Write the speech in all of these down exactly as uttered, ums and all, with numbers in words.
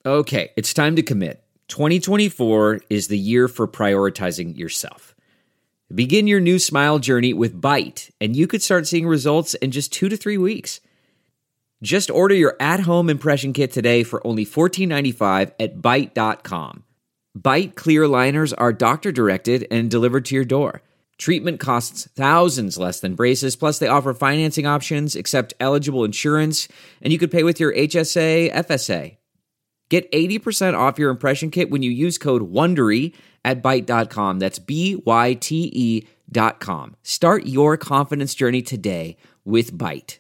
Okay, it's time to commit. twenty twenty-four is the year for prioritizing yourself. Begin your new smile journey with Byte, and you could start seeing results in just two to three weeks. Just order your at-home impression kit today for only fourteen ninety-five at byte dot com. Byte clear aligners are doctor-directed and delivered to your door. Treatment costs thousands less than braces, plus they offer financing options, accept eligible insurance, and you could pay with your H S A, F S A. Get eighty percent off your impression kit when you use code WONDERY at byte dot com. That's B Y T E dot com. Start your confidence journey today with Byte.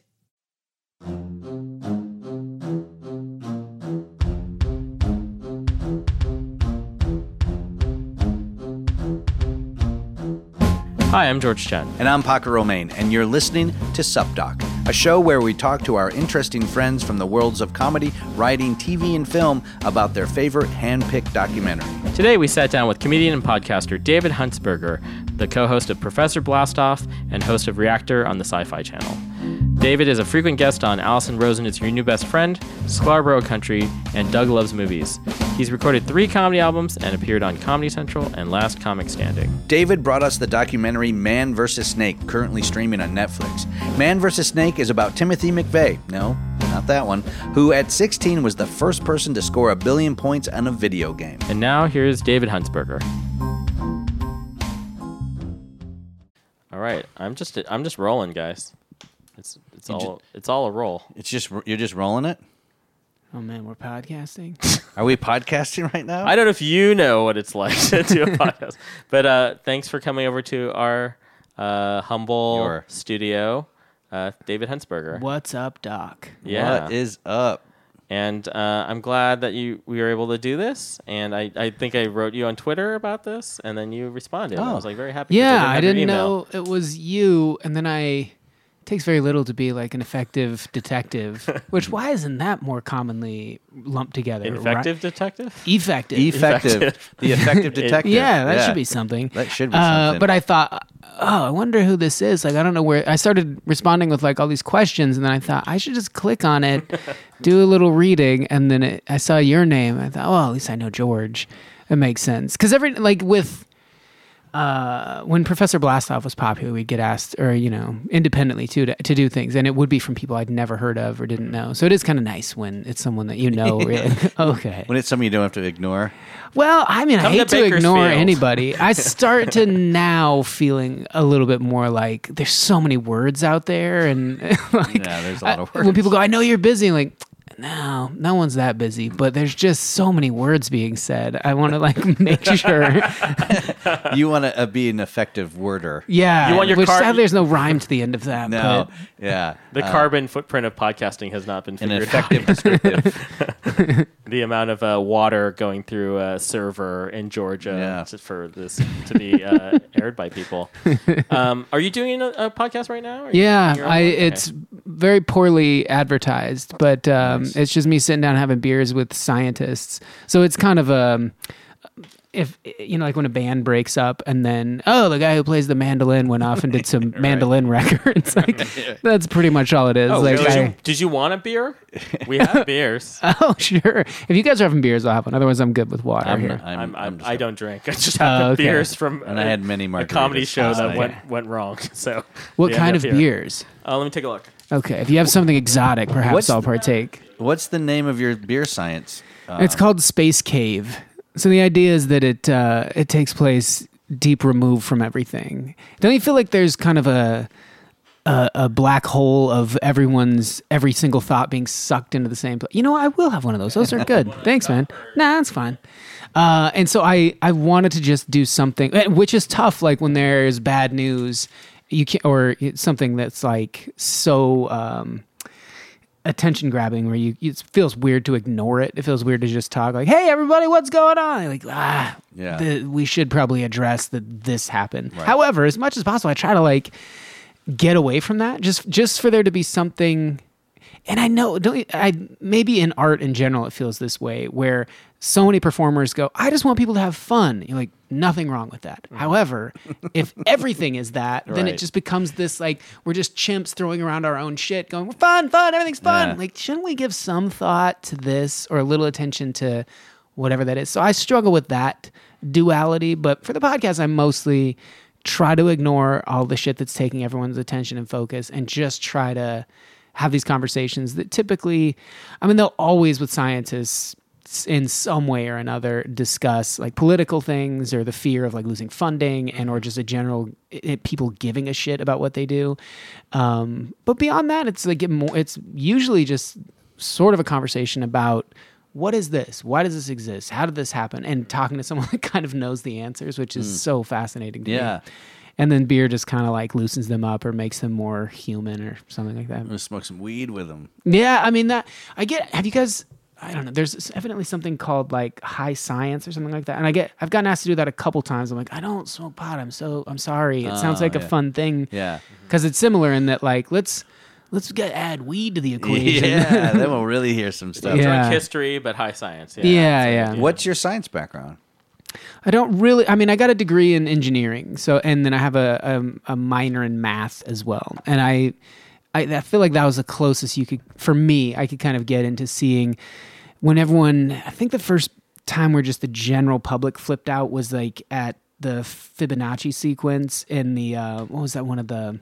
Hi, I'm George Chen. And I'm Paco Romain, and you're listening to SupDoc, a show where we talk to our interesting friends from the worlds of comedy, writing, T V, and film about their favorite hand-picked documentary. Today we sat down with comedian and podcaster David Huntsberger, the co-host of Professor Blastoff and host of Reactor on the Sci-Fi Channel. David is a frequent guest on Allison Rosen is Your New Best Friend, Scarborough Country, and Doug Loves Movies. He's recorded three comedy albums and appeared on Comedy Central and Last Comic Standing. David brought us the documentary Man versus. Snake, currently streaming on Netflix. Man versus. Snake is about Timothy McVeigh, no, not that one, who at sixteen was the first person to score a billion points on a video game. And now here's David Huntsberger. All right, I'm just I'm just rolling, guys. It's it's You all ju- it's all a roll. It's just, you're just rolling it? Oh man, we're podcasting. Are we podcasting right now? I don't know if you know what it's like to do a podcast, but uh, thanks for coming over to our uh, humble Your. studio, uh, David Huntsberger. What's up, Doc? Yeah. What is up? And uh, I'm glad that you we were able to do this. And I, I think I wrote you on Twitter about this, and then you responded. And I Oh. was like very happy. 'cause Yeah, have I your didn't email. know it was you, and then I. It takes very little to be like an effective detective. Which why isn't that more commonly lumped together? Infective detective? Right? Effective. Effective. Effective. The effective detective. Yeah, that should be something. That should be Uh, something. but I thought, oh, I wonder who this is. Like, I don't know where. I started responding with like all these questions, and then I thought I should just click on it, do a little reading, and then it, I saw your name. I thought, oh, at least I know George. It makes sense because every like with. Uh, when Professor Blastoff was popular, we'd get asked, or you know, independently too, to, to do things, and it would be from people I'd never heard of or didn't know. So it is kind of nice when it's someone that you know. Really, okay. when it's something you don't have to ignore. Well, I mean, Come I hate to to ignore Bakersfield. anybody. I start to now feeling a little bit more like there's so many words out there, and like Yeah, there's a lot of I- when words. people go, "I know you're busy," like. No, no one's that busy, but there's just so many words being said. I want to like make sure. You want to uh, be an effective worder. Yeah, You want your which car- sadly there's no rhyme to the end of that. No. but Yeah. The Uh, carbon footprint of podcasting has not been An figured effective out. descriptive. The amount of uh, water going through a server in Georgia Yeah. to, for this to be uh, aired by people. Um, are you doing a, a podcast right now? Are you yeah, doing your own I one? Okay. it's very poorly advertised, but um, it's just me sitting down having beers with scientists. So it's kind of a. If you know, like when a band breaks up, and then oh, the guy who plays the mandolin went off and did some mandolin records. Like that's pretty much all it is. Oh, like, did, I- you, did you want a beer? We have beers. oh, sure. If you guys are having beers, I'll have one. Otherwise, I'm good with water I'm, here. I'm, I'm, I'm, just- I don't drink. I just have Oh, okay. beers from And I had many a margaritas comedy show last that night. went went wrong. So What we kind end of up here. beers? Uh, let me take a look. Okay, if you have something exotic, perhaps What's I'll the- partake. What's the name of your beer science? Uh, It's called Space Cave. So the idea is that it uh, it takes place deep removed from everything. Don't you feel like there's kind of a, a a black hole of everyone's every single thought being sucked into the same place? You know, I will have one of those. Those are good. Thanks, man. Nah, that's fine. Uh, and so I I wanted to just do something, which is tough. Like when there's bad news, you can or it's something that's like so. Um, attention grabbing where you it feels weird to ignore it. It feels weird to just talk like, "Hey, everybody, what's going on?" You're like, ah, Yeah. the, we should probably address that this happened. However, as much as possible, I try to like get away from that, just just for there to be something. and I know, don't you- I maybe in art in general it feels this way, where so many performers go, I just want people to have fun. You're like, nothing wrong with that. Mm. However, if everything is that, then Right. it just becomes this like we're just chimps throwing around our own shit, going, we're fun, fun, everything's fun. Yeah. Like, shouldn't we give some thought to this or a little attention to whatever that is? So I struggle with that duality, but for the podcast, I mostly try to ignore all the shit that's taking everyone's attention and focus and just try to have these conversations that typically, I mean, they'll always with scientists in some way or another discuss like political things or the fear of like losing funding and or just a general it, people giving a shit about what they do. Um, but beyond that, it's like it more, it's usually just sort of a conversation about what is this? Why does this exist? How did this happen? And talking to someone that kind of knows the answers, which is mm. so fascinating to yeah. me. And then beer just kind of like loosens them up or makes them more human or something like that. I'm gonna smoke some weed with them. Yeah, I mean that. I get. Have you guys? I don't know. There's evidently something called like high science or something like that. And I get. I've gotten asked to do that a couple times. I'm like, I don't smoke pot. I'm so. I'm sorry. It sounds Oh, like yeah. a fun thing. Yeah. Because it's similar in that like let's let's get add weed to the equation. Yeah, then we'll really hear some stuff. It's Yeah. like history, but high science. Yeah, Yeah, So, yeah. What's your science background? I don't really. I mean, I got a degree in engineering, so and then I have a a, a minor in math as well. And I, I, I feel like that was the closest you could for me. I could kind of get into seeing when everyone. I think the first time where just the general public flipped out was like at the Fibonacci sequence in the uh, what was that one of the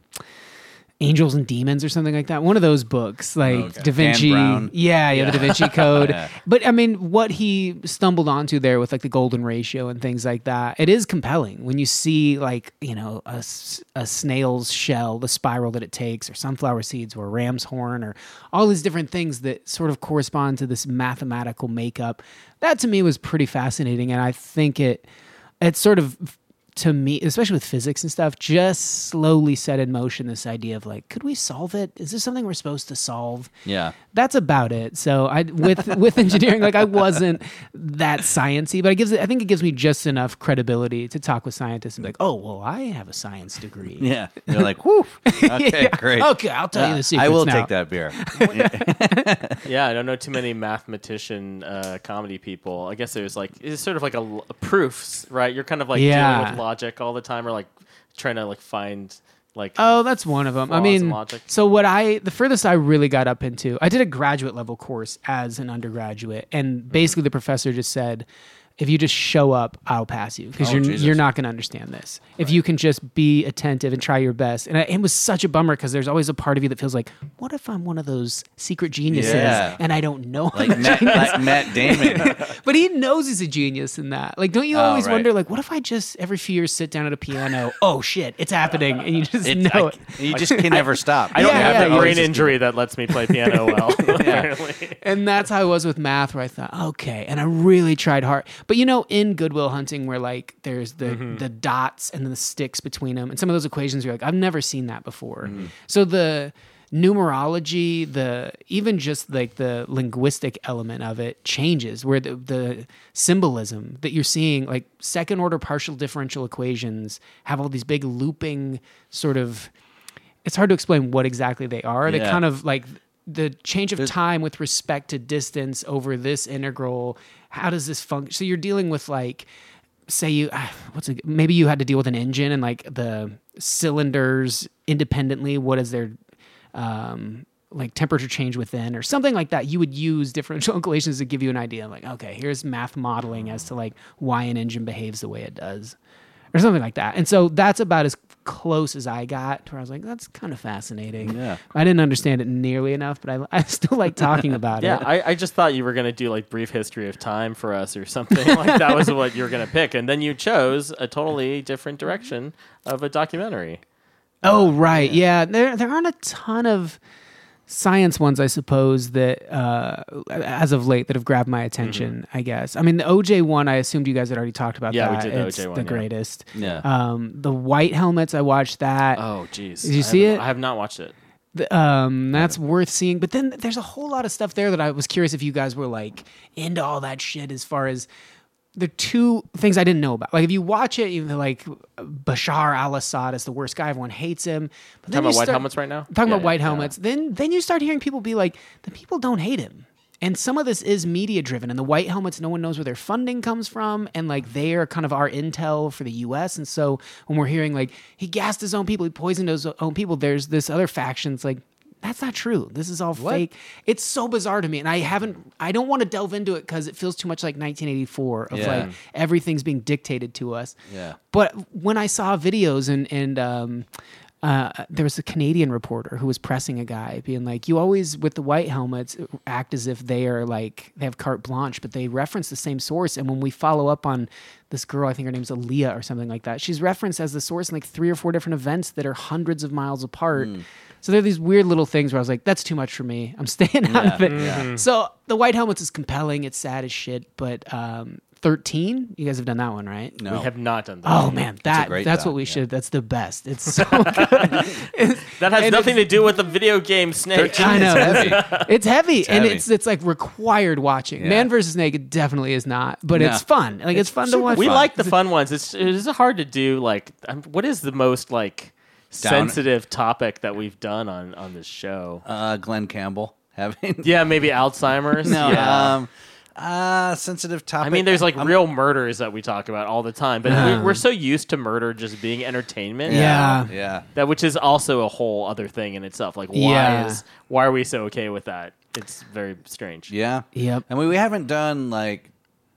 Angels and Demons or something like that. One of those books, like Okay. Da Vinci. Dan Brown. Yeah, yeah, Yeah. the Da Vinci Code. Yeah. But I mean, what he stumbled onto there with like the golden ratio and things like that, it is compelling when you see like, you know, a, s- a snail's shell, the spiral that it takes, or sunflower seeds, or a ram's horn, or all these different things that sort of correspond to this mathematical makeup. That to me was pretty fascinating. And I think it, it sort of, to me, especially with physics and stuff, just slowly set in motion this idea of like, could we solve it? Is this something we're supposed to solve? Yeah. That's about it. So I with with engineering, like I wasn't that sciencey, but it gives it, I think it gives me just enough credibility to talk with scientists and be like, oh well, I have a science degree. Yeah. You're like, whoo. Okay, Yeah. great. Okay, I'll tell you Uh, the secrets I will now. take that beer. Yeah, I don't know too many mathematician uh, comedy people. I guess there's like it's sort of like a, l- proofs, right? You're kind of like Yeah. dealing with logic all the time, or like trying to like find like Oh, that's one of them. I flaws mean, in logic. so what I, the furthest I really got up into, I did a graduate level course as an undergraduate, and basically the professor just said, if you just show up, I'll pass you because Oh, you're Jesus. you're not going to understand this. If you can just be attentive and try your best. And I, it was such a bummer because there's always a part of you that feels like, what if I'm one of those secret geniuses Yeah. and I don't know I'm Like a Matt, genius? like Matt Damon. But he knows he's a genius in that. Like, don't you Oh, always right. wonder, like, what if I just every few years sit down at a piano? Oh shit, it's happening, and you just It, know I- it. you just can never stop. I don't Yeah, have yeah, the yeah. brain injury that lets me play piano well. Apparently. And that's how I was with math, where I thought, okay, and I really tried hard. But you know, in Good Will Hunting, where like there's the Mm-hmm. the dots and then the sticks between them, and some of those equations, you're like, I've never seen that before. Mm-hmm. So the numerology, the even just like the linguistic element of it changes, where the, the symbolism that you're seeing, like second order partial differential equations, have all these big looping sort of. It's hard to explain what exactly they are. They Yeah. kind of like the change of time with respect to distance over this integral. How does this function? So you're dealing with like, say you, ah, what's it, maybe you had to deal with an engine and like the cylinders independently. What is their um, like temperature change within or something like that? You would use differential equations to give you an idea. Like, okay, here's math modeling as to like why an engine behaves the way it does. Or something like that. And so that's about as close as I got to where I was like, that's kind of fascinating. Yeah. I didn't understand it nearly enough, but I, I still like talking about Yeah, it. I, I just thought you were going to do like brief history of time for us or something. Like that was what you were going to pick. And then you chose a totally different direction of a documentary. Oh, right. Yeah. There there aren't a ton of science ones, I suppose, that uh, as of late that have grabbed my attention, I guess. I mean, the O J one, I assumed you guys had already talked about Yeah, we that. did the it's O J one, the yeah. greatest. Yeah. Um, the White Helmets, I watched that. Oh, geez. Did you I see haven't- it? I have not watched it. The- Um, that's worth seeing. But then there's a whole lot of stuff there that I was curious if you guys were like into all that shit as far as there are two things I didn't know about. Like if you watch it, you're like Bashar al-Assad is the worst guy. Everyone hates him. But Talking you about white start- helmets right now? Talking Yeah, about white yeah, helmets. Then then you start hearing people be like, the people don't hate him. And some of this is media driven, and the white helmets, no one knows where their funding comes from, and like they are kind of our intel for the U S. And so when we're hearing like he gassed his own people, he poisoned his own people, there's this other faction. It's like, that's not true. This is all fake. It's so bizarre to me, and I haven't. I don't want to delve into it because it feels too much like nineteen eighty-four of Yeah. like everything's being dictated to us. Yeah. But when I saw videos and and um, uh, there was a Canadian reporter who was pressing a guy, being like, "You always with the white helmets act as if they are like they have carte blanche, but they reference the same source." And when we follow up on this girl, I think her name's Aaliyah or something like that, she's referenced as the source in like three or four different events that are hundreds of miles apart. Mm. So there are these weird little things where I was like, that's too much for me. I'm staying out Yeah, of it. yeah. So the White Helmets is compelling. It's sad as shit. But um, thirteen, you guys have done that one, right? No. We have not done that. Oh man, that great that's doc, what we yeah. should. That's the best. It's so good. It's- That has and nothing it's- to do with the video game Snake. I know. It's heavy. It's heavy, and heavy. it's it's like required watching. Yeah. Man versus Snake, it definitely is not, but No. it's fun. Like it's, fun to watch. We fun. like the fun ones. It's it is hard to do. Like, um, what is the most like Down- sensitive topic that we've done on on this show? Uh, Glenn Campbell having Yeah, maybe Alzheimer's. no yeah. um uh sensitive topic. I mean, there's like I'm- real murders that we talk about all the time, but Yeah. we, we're so used to murder just being entertainment. Yeah. yeah. That which is also a whole other thing in itself. Like, why Yeah. is why are we so okay with that? It's very strange. Yeah. Yep. And we, we haven't done like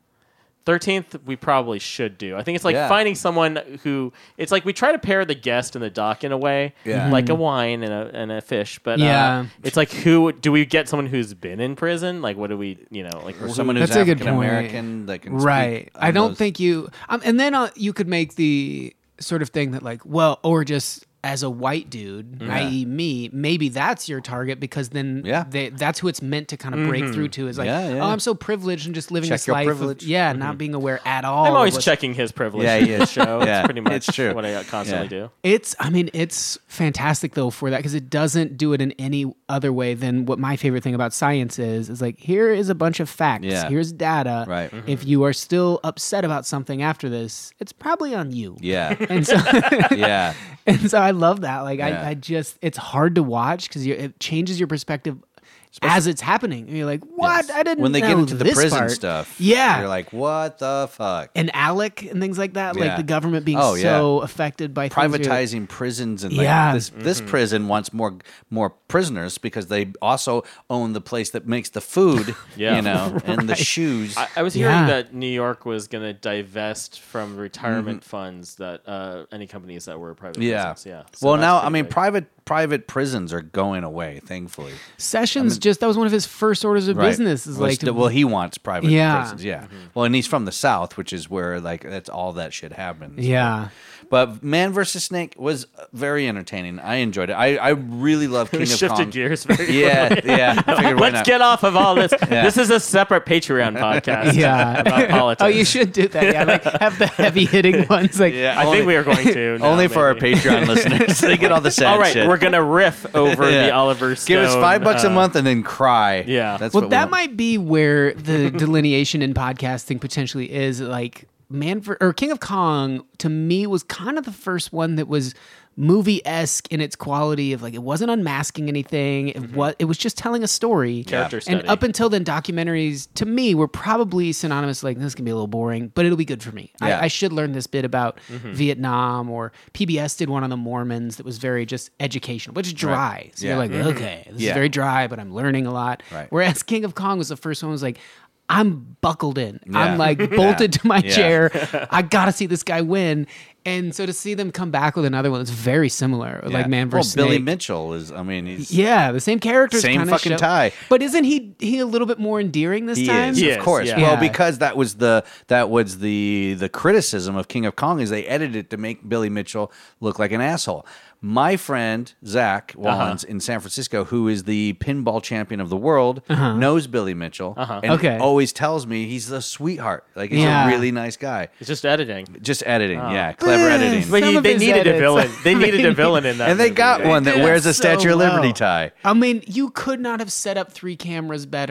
thirteenth we probably should do. I think it's like Yeah. finding someone who it's like we try to pair the guest and the doc in a way, Yeah. like a wine and a and a fish. But Yeah. uh, it's like who do we get someone who's been in prison? Like what do we you know like or who- someone who's That's a good African American that can Right. speak I on don't those- think you. Um, and then uh, you could make the sort of thing that, like, well, or just as a white dude, Yeah. that is me, maybe that's your target because then Yeah. they, that's who it's meant to kind of break through to is like, Yeah, yeah. oh, I'm so privileged and just living Check this your life. privilege. Of, yeah, not being aware at all. I'm of always what's- checking his privilege. Yeah, in he the is. show. Yeah, It's pretty much it's true. what I constantly Yeah. do. It's, I mean, it's fantastic though for that because it doesn't do it in any other way than what my favorite thing about science is. Is like, here is a bunch of facts. Yeah. Here's data. Right. If you are still upset about something after this, it's probably on you. Yeah. And so, yeah. and so I love that. Like, Yeah. I, I just, it's hard to watch because it changes your perspective as it's happening. And you're like, what? Yes. I didn't when they know get into the this prison part. stuff. Yeah. You're like, what the fuck? And ALEC and things like that, Yeah. like the government being Oh, so affected by things where you're like, Privatizing prisons and like Yeah. this this prison wants more more prisoners because they also own the place that makes the food, Yeah. you know, and the shoes. I, I was hearing Yeah. that New York was going to divest from retirement Mm-hmm. funds that uh, any companies that were private yeah. prisons. Yeah. So well, that's now pretty I mean, big. private private prisons are going away, thankfully. Sessions just, that was one of his first orders of Right. business is Well, like, st- well, he wants private Yeah. prisons. Yeah. Well, and he's from the South, which is where like that's all that shit happens. yeah. But Man versus Snake was very entertaining. I enjoyed it. I, I really love King we of shifted Kong. gears very Yeah, quickly. yeah. I figured why Let's not? get off of all this. Yeah. This is a separate Patreon podcast. Yeah. about politics. Oh, you should do that. Yeah, like have the heavy hitting ones. Like, Yeah, I only, think we are going to. now, only for maybe. our Patreon listeners. They get all the sad All right, shit. we're gonna riff over Yeah. the Oliver Stone. Give us five bucks a uh, month and then cry. yeah. That's well, what that we, might be where the delineation in podcasting potentially is. Like, Man for or King of Kong to me was kind of the first one that was movie esque in its quality of like it wasn't unmasking anything. It was it was just telling a story. Character And study. up until then, documentaries to me were probably synonymous. Like this can be a little boring, but it'll be good for me. Yeah. I, I should learn this bit about Mm-hmm. Vietnam, or P B S did one on the Mormons that was very just educational, which is dry. So Yeah. you're like, okay, this Yeah. is very dry, but I'm learning a lot. Right. Whereas King of Kong was the first one. Was like, I'm buckled in. Yeah. I'm like bolted to my Yeah. chair. I gotta see this guy win. And so to see them come back with another one that's very similar, Yeah. like Man well, versus Billy Snake. Mitchell is. I mean, he's Yeah, the same characters. Same kinda fucking show- tie. But isn't he he a little bit more endearing this He time? is, He of is, course. yeah. Well, Yeah. because that was the that was the the criticism of King of Kong is they edited it to make Billy Mitchell look like an asshole. My friend Zach Wallens in San Francisco, who is the pinball champion of the world, knows Billy Mitchell, and Okay. always tells me he's a sweetheart. Like he's Yeah. a really nice guy. It's just editing. Just editing, yeah, clever Eh, editing. But Some he, of they his needed a edits. villain. They needed a They villain in that. And they movie. got one that did wears a so Statue of Liberty well. tie. I mean, you could not have set up three cameras better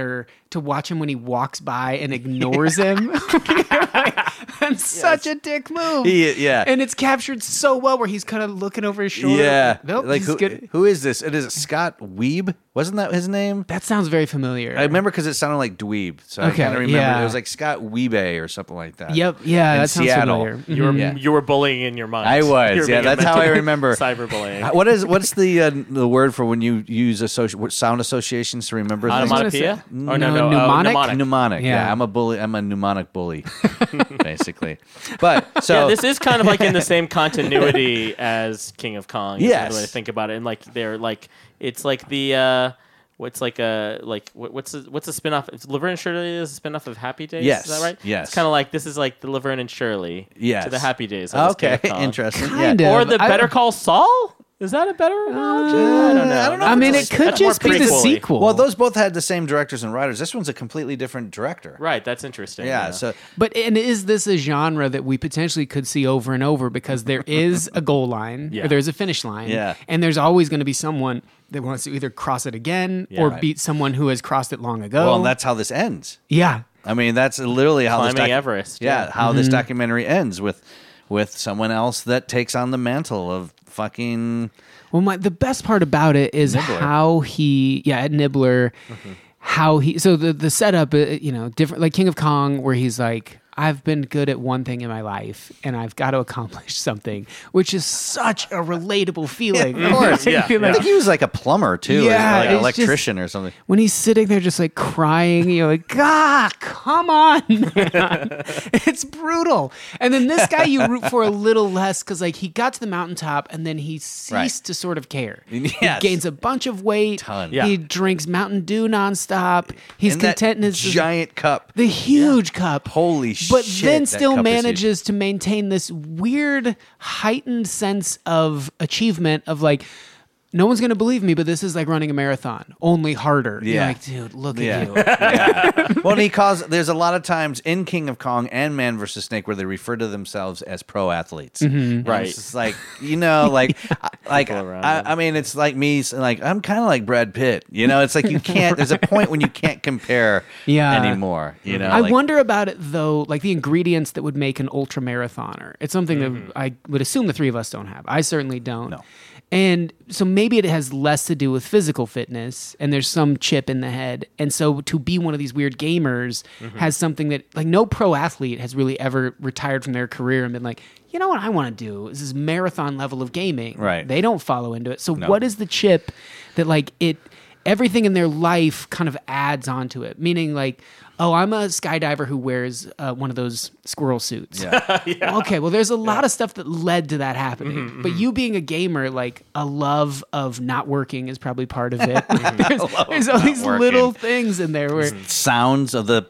to watch him when he walks by and ignores him. That's such a dick move. He- yeah. And it's captured so well where he's kind of looking over his shoulder. Yeah. Nope, like he's who, good. who is this? It is Scott Weeb. Wasn't that his name? That sounds very familiar. I remember because it sounded like dweeb. So I Okay, kind of remember yeah. it was like Scott Weebe or something like that. Yep. Yeah, in that sounds Seattle. familiar. You were Yeah. you were bullying in your mind. I You was. were Yeah, being that's how I mental- remember. Cyberbullying. What is what's the uh, the word for when you use associ- what sound associations to remember things? Onomatopoeia? No, Oh, no, no. mnemonic? Oh, mnemonic. Mnemonic. Yeah. Yeah. I'm a bully. I'm a mnemonic bully, basically. But so Yeah, this is kind of like in the same continuity as King of Kong. Is Yes. the way to think about it, and like they're like it's like the uh, what's like a like what, what's a, what's a spinoff? It's Laverne and Shirley is a spinoff of Happy Days. Yes, is that right? yes. It's kind of like this is like the Laverne and Shirley. Yes. To the Happy Days. of this King okay, of Kong. interesting. Kind yeah. of. Or the I- Better Call Saul. Is that a better analogy? I don't know. I don't know I if mean, it's it a- could that's more just be the prequel-y. sequel. Well, those both had the same directors and writers. This one's a completely different director. Right. That's interesting. Yeah. So But and is this a genre that we potentially could see over and over because there is a goal line Yeah. or there's a finish line, Yeah. and there's always going to be someone that wants to either cross it again or right. beat someone who has crossed it long ago. well, and that's how this ends. yeah, I mean, that's literally how this Climbing docu- Everest, Yeah, yeah. how Mm-hmm. this documentary ends with with someone else that takes on the mantle of fucking. Well, my the best part about it is Nibbler. how he, yeah, Ed Nibbler, how he. So the the setup, uh, you know, different like King of Kong, where he's like, I've been good at one thing in my life, and I've got to accomplish something, which is such a relatable feeling. Of course, yeah, Feel I like- think he was like a plumber too, or Yeah, like an it's just- electrician or something. when he's sitting there just like crying, you're like, ah, come on, man. It's brutal. And then this guy you root for a little less because like he got to the mountaintop and then he ceased Right. to sort of care. Yes. He gains a bunch of weight. Ton. Yeah. He drinks Mountain Dew nonstop. He's In that content in his giant cup. the huge cup. Holy But shit, then that still cup is huge. manages to maintain this weird heightened sense of achievement of like, no one's going to believe me, but this is like running a marathon, only harder. You're Yeah. like, dude, look Yeah. at you. Yeah. Well, and he calls. There's a lot of times in King of Kong and Man versus Snake where they refer to themselves as pro athletes. And Right. It's just like you know, like, I- like People around I, them. I mean, it's like me. s- Like I'm kind of like Brad Pitt. You know, it's like you can't. There's a point when you can't compare Yeah. anymore. You know, I like- wonder about it though, like the ingredients that would make an ultra marathoner. It's something that I would assume the three of us don't have. I certainly don't. No. And so maybe it has less to do with physical fitness and there's some chip in the head. And so to be one of these weird gamers has something that like no pro athlete has really ever retired from their career and been like, you know what I want to do is this marathon level of gaming. Right. They don't follow into it. So No. what is the chip that like it everything in their life kind of adds onto it? Meaning like, oh, I'm a skydiver who wears uh, one of those squirrel suits. Yeah. Okay, well, there's a lot of stuff that led to that happening. Mm-hmm, But you being a gamer, like a love of not working is probably part of it. there's there's all not these working. little things in there where sounds of the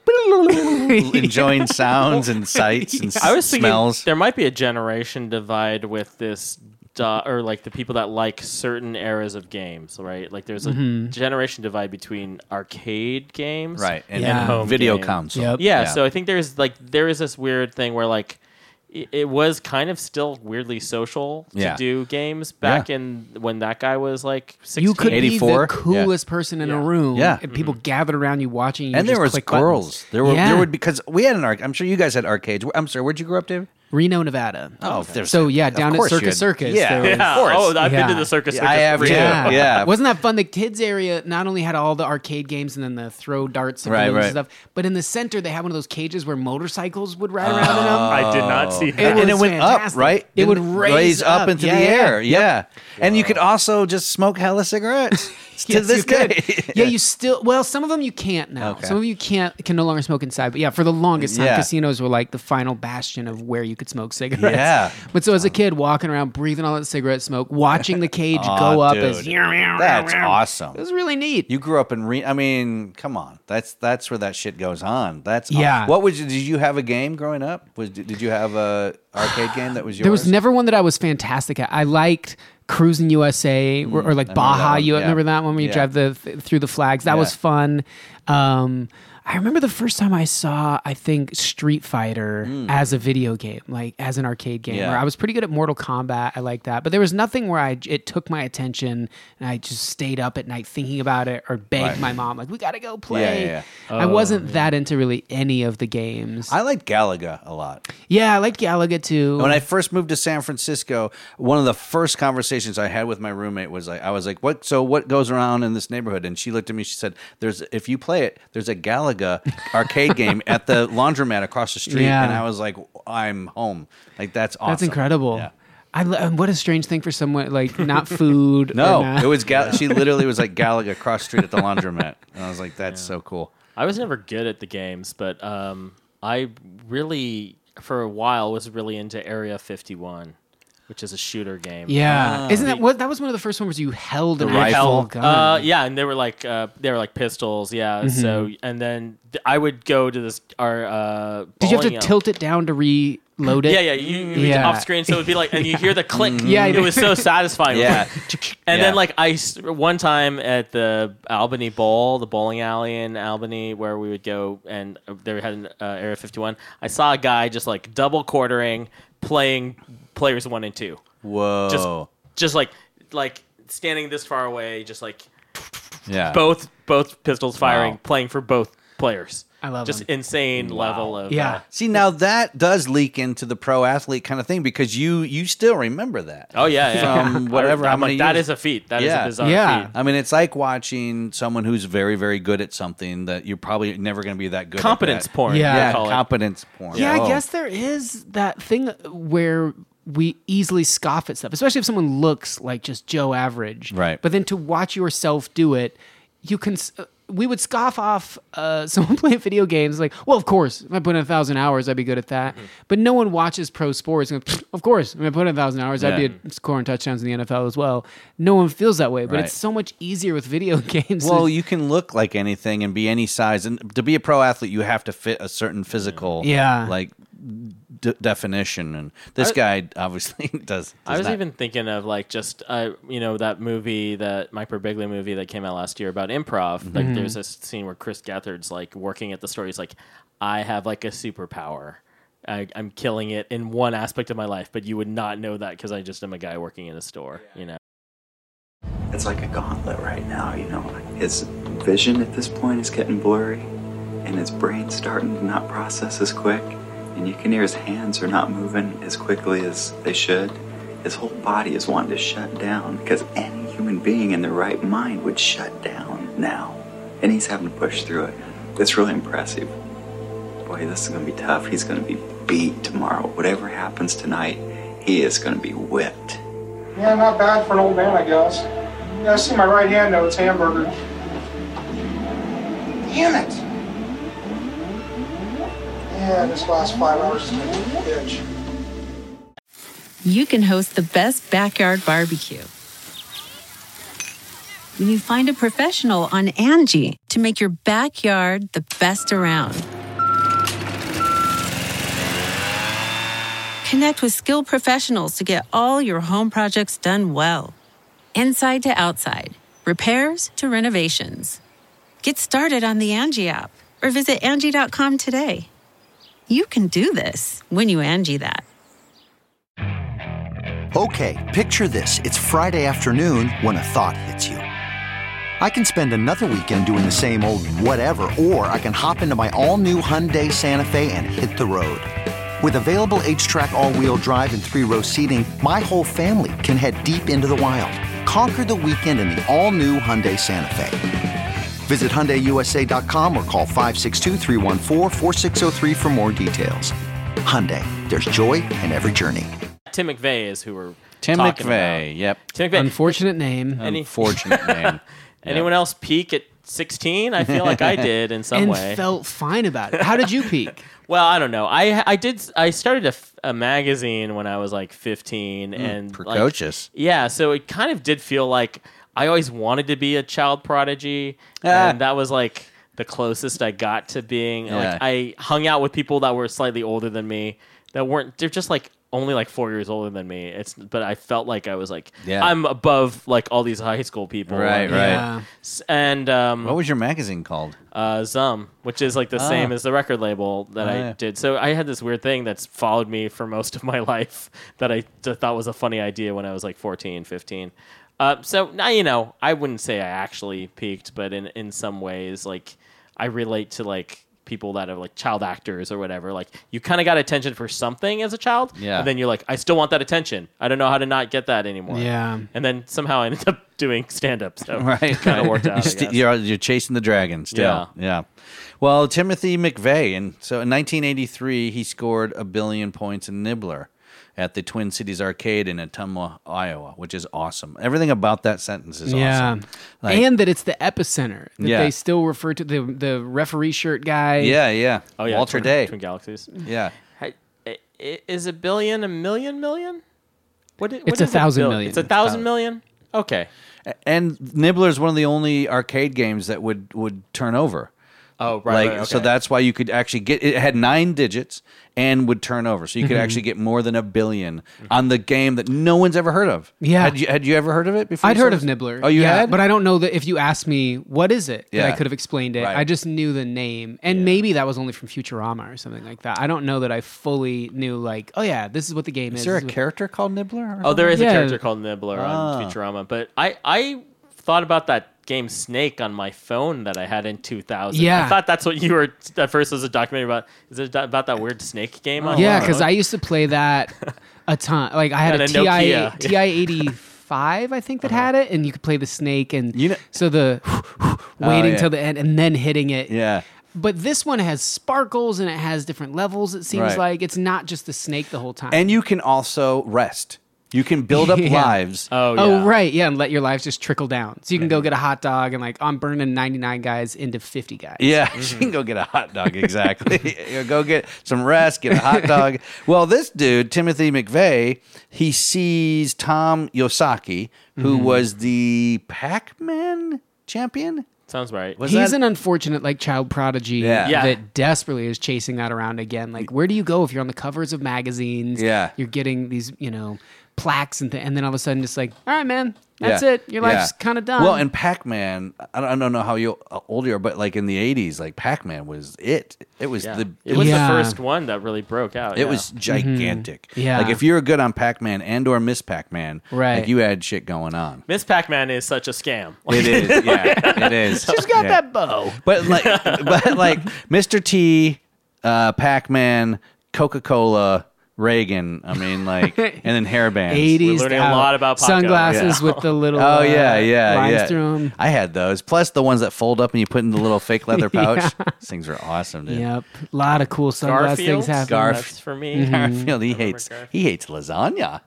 enjoying sounds and sights and I was thinking smells. there might be a generation divide with this, uh, or like the people that like certain eras of games, right? Like there's a Mm-hmm. generation divide between arcade games, Right, and, Yeah. and home video game. console. Yep. Yeah, so I think there's like there is this weird thing where like it, it was kind of still weirdly social to Yeah. do games back Yeah. in when that guy was like sixteen. you could be eighty-four? the coolest person in Yeah. a room. Yeah. And people gathered around you watching you. and there just was click squirrels. buttons. There were Yeah. there would because we had an arc. I'm sure you guys had arcades. I'm sorry, where'd you grow up, David? Reno, Nevada. Oh, there's So yeah, of down at course you Circus had- Circus. Yeah, there was- Yeah. of course. Oh, I've been Yeah. to the circus. Yeah, circus I have for too. sure. Yeah. Yeah. Wasn't that fun? The kids area not only had all the arcade games and then the throw darts and Right, balloons right. and stuff, but in the center they had one of those cages where motorcycles would ride around in them. I did not see It that. was and it went fantastic. up, right? It would Didn't raise up, up. into Yeah, the yeah. air. Yeah, and you could also just smoke hella cigarettes to Yes, this you could. day. Yeah, you still. Well, some of them you can't now. Okay. Some of you can't can no longer smoke inside. But yeah, for the longest time, Yeah. casinos were like the final bastion of where you could smoke cigarettes. Yeah. But so as a kid, walking around, breathing all that cigarette smoke, watching the cage Aw, go up dude. as That's awesome. It was really neat. You grew up in Re- I mean, come on. That's that's where that shit goes on. That's Yeah. What was did you have a game growing up? Was did you have a arcade game that was yours? There was never one that I was fantastic at. I liked Cruising U S A or, or like Mm, I remember that Baja. one, You yeah. remember that one when you Yeah. drive the th- through the flags? That Yeah. was fun. Um, I remember the first time I saw, I think, Street Fighter mm. as a video game, like as an arcade game. Yeah. Where I was pretty good at Mortal Kombat. I like that. But there was nothing where I it took my attention and I just stayed up at night thinking about it or begged Right. my mom, like, we got to go play. Yeah, yeah, yeah. I wasn't Oh, yeah. that into really any of the games. I like Galaga a lot. yeah, I like Galaga too. When I first moved to San Francisco, one of the first conversations I had with my roommate was like, I was like, "What? So what goes around in this neighborhood?" And she looked at me. She said, "There's if you play it, there's a Galaga arcade game at the laundromat across the street." Yeah. And I was like, "I'm home." Like that's awesome. That's incredible. Yeah. I, lo- what a strange thing for someone, like, not food. No, or not- it was Gal- she literally was like Galaga across the street at the laundromat, and I was like, "That's so cool." I was never good at the games, but um, I really, for a while, was really into Area fifty-one, which is a shooter game. Yeah, Ah. isn't that what? That was one of the first ones where you held an The rifle? actual gun. Uh, yeah, and they were like uh, they were like pistols. Yeah, Mm-hmm. so and then th- I would go to this our. Uh, Did you have to bowling alley. tilt it down to reload it? Yeah, yeah, you, you Yeah. off screen, so it'd be like, and you hear the click. Yeah, I it know. was so satisfying. Yeah. And Yeah. then like I s- one time at the Albany Bowl, the bowling alley in Albany, where we would go, and they had an uh, Area fifty-one. I saw a guy just like double quartering, playing players one and two, Whoa. just just like like standing this far away, just like yeah. both both pistols firing, Wow. playing for both players. I love just them. insane level of Yeah. uh, See, now that does leak into the pro athlete kind of thing because you you still remember that. oh yeah, yeah. From whatever, I'm how many like, that years- is a feat. That is Yeah. a bizarre Yeah. feat. I mean, it's like watching someone who's very, very good at something that you're probably never going to be that good Competence at. that. porn. Yeah. they Yeah, call it. competence porn. Yeah, Oh. I guess there is that thing where we easily scoff at stuff, especially if someone looks like just Joe Average. Right. But then to watch yourself do it, you can. Uh, we would scoff off uh, someone playing video games like, well, of course, if I put in a thousand hours, I'd be good at that. Mm-hmm. But no one watches pro sports. And, of course, if I put in a thousand hours, I'd Yeah. be a scoring touchdowns in the N F L as well. No one feels that way, but Right. it's so much easier with video games. Well, you can look like anything and be any size, and to be a pro athlete, you have to fit a certain physical, Yeah. like d- definition. And this I- guy obviously does. does I was not. even thinking of like just uh, you know that movie, that Mike Birbiglia movie that came out last year about improv. Mm-hmm. Like there's this scene where Chris Gethard's like working at the store. He's like, I have like a superpower. I, I'm killing it in one aspect of my life, but you would not know that because I just am a guy working in a store. You know. It's like a gauntlet right now, you know. His vision at this point is getting blurry, and his brain's starting to not process as quick, and you can hear his hands are not moving as quickly as they should. His whole body is wanting to shut down, because any human being in their right mind would shut down now, and he's having to push through it. It's really impressive. Boy, this is going to be tough. He's going to be beat tomorrow. Whatever happens tonight, he is going to be whipped. Yeah, not bad for an old man, I guess. Yeah, I see my right hand though, it's hamburger. Damn it! Yeah, this last five hours is gonna be a bitch. You can host the best backyard barbecue when you find a professional on Angie to make your backyard the best around. Connect with skilled professionals to get all your home projects done well. Inside to outside, repairs to renovations. Get started on the Angie app or visit Angie dot com today. You can do this when you Angie that. Okay, picture this. It's Friday afternoon when a thought hits you. I can spend another weekend doing the same old whatever, or I can hop into my all-new Hyundai Santa Fe and hit the road. With available H-Track all-wheel drive and three-row seating, my whole family can head deep into the wild. Conquer the weekend in the all-new Hyundai Santa Fe. Visit Hyundai U S A dot com or call five six two, three one four, four six zero three for more details. Hyundai, there's joy in every journey. Tim McVeigh is who we're Tim talking McVeigh. about. Yep. Tim McVeigh. Unfortunate name. Any- Unfortunate name. Anyone else peak at sixteen? I feel like I did in some and way. felt fine about it. How did you peak? Well, I don't know. I I did. I started a, f- a magazine when I was like fifteen, and like, Precocious. yeah, so it kind of did feel like I always wanted to be a child prodigy, Ah. and that was like the closest I got to being. Yeah. Like I hung out with people that were slightly older than me, that weren't. They're just like only like four years older than me. It's but I felt like I was like Yeah. I'm above like all these high school people. Right, Like, right. Yeah. s- And um, What was your magazine called? uh, Zum, which is like the Ah. same as the record label that Oh, I yeah. did. So I had this weird thing that's followed me for most of my life that I t- thought was a funny idea when I was like fourteen, fifteen. Uh, so now, you know, I wouldn't say I actually peaked, but in, in some ways, like I relate to like people that are like child actors or whatever. Like you kind of got attention for something as a child. Yeah. And then you're like, I still want that attention. I don't know how to not get that anymore. Yeah. And then somehow I ended up doing stand up. So Right, kind of worked out. I You're, st- guess. you're you're chasing the dragon still. Yeah. yeah. Well, Timothy McVeigh, and so in nineteen eighty-three he scored a billion points in Nibbler at the Twin Cities Arcade in Ottumwa, Iowa, which is awesome. Everything about that sentence is Yeah. awesome. Like- and that it's the epicenter. That Yeah. they still refer to the the referee shirt guy. Yeah, yeah. Oh yeah, Walter Twin, Day. Twin Galaxies. Yeah. Hey, i- i- Is a billion a million million? What, i- what It's a is thousand bill- million. It's a thousand million? Okay. And Nibbler is one of the only arcade games that would, would turn over. Oh, right. Like right, okay. so that's why you could actually get it had nine digits and would turn over. So you could Mm-hmm. actually get more than a billion on the game that no one's ever heard of. Yeah. Had you had you ever heard of it before? I'd you heard saw of this? Nibbler. Oh, you yeah, had? But I don't know that if you asked me what is it, that Yeah. I could have explained it. Right. I just knew the name, and maybe that was only from Futurama or something like that. I don't know that I fully knew. Like, oh yeah, this is what the game is. Is there a This is what- character called Nibbler? or Oh, there is Yeah. a character called Nibbler Ah. on Futurama, but I I thought about that game Snake on my phone that I had in two thousand. Yeah. I thought that's what you were at first as a documentary about. Is it about that weird snake game? on Yeah, your because phone? I used to play that a ton. Like I had And a a T I Nokia. T I eighty-five, I think that had it, and you could play the snake, and You know- so the waiting yeah. till the end and then hitting it. Yeah. But this one has sparkles and it has different levels. It seems Right. like it's not just the snake the whole time. And you can also rest. You can build up Yeah. lives. Oh, yeah. Oh right, yeah, and let your lives just trickle down. So you can go get a hot dog and like I'm burning ninety-nine guys into fifty guys. Yeah, you can go get a hot dog. Exactly. You go get some rest, get a hot dog. Well, this dude, Timothy McVeigh, he sees Tom Yosaki, who Mm-hmm. was the Pac-Man champion. Sounds right. Was He's that- an unfortunate like child prodigy Yeah. Yeah. that desperately is chasing that around again. Like, where do you go if you're on the covers of magazines? Yeah. You're getting these, you know, plaques and th- and then all of a sudden it's like, all right, man, that's Yeah. it. Your life's Yeah. kind of done. Well, and Pac-Man, I don't, I don't know how you, uh, old you are, but like in the eighties, like Pac-Man was it. It was Yeah. the. it was Yeah. the first one that really broke out. It yeah. was gigantic. Yeah. Like if you were good on Pac-Man and or Miss Pac-Man, Right. like you had shit going on. Miss Pac-Man is such a scam. It is, yeah, it is. she's got Yeah. that bow. But like, but like Mister T, uh, Pac-Man, Coca-Cola, Reagan. I mean, like, and then hair bands. eighties. learning a lot about Paco. sunglasses Yeah. with the little Oh uh, yeah, yeah, lines yeah. through them. I had those. Plus the ones that fold up and you put in the little fake leather pouch. These things are awesome, dude. Yep, a lot of cool sunglass Garfield. things happen. Garf- That's for me. Garfield, he Remember hates Garfield. he hates lasagna.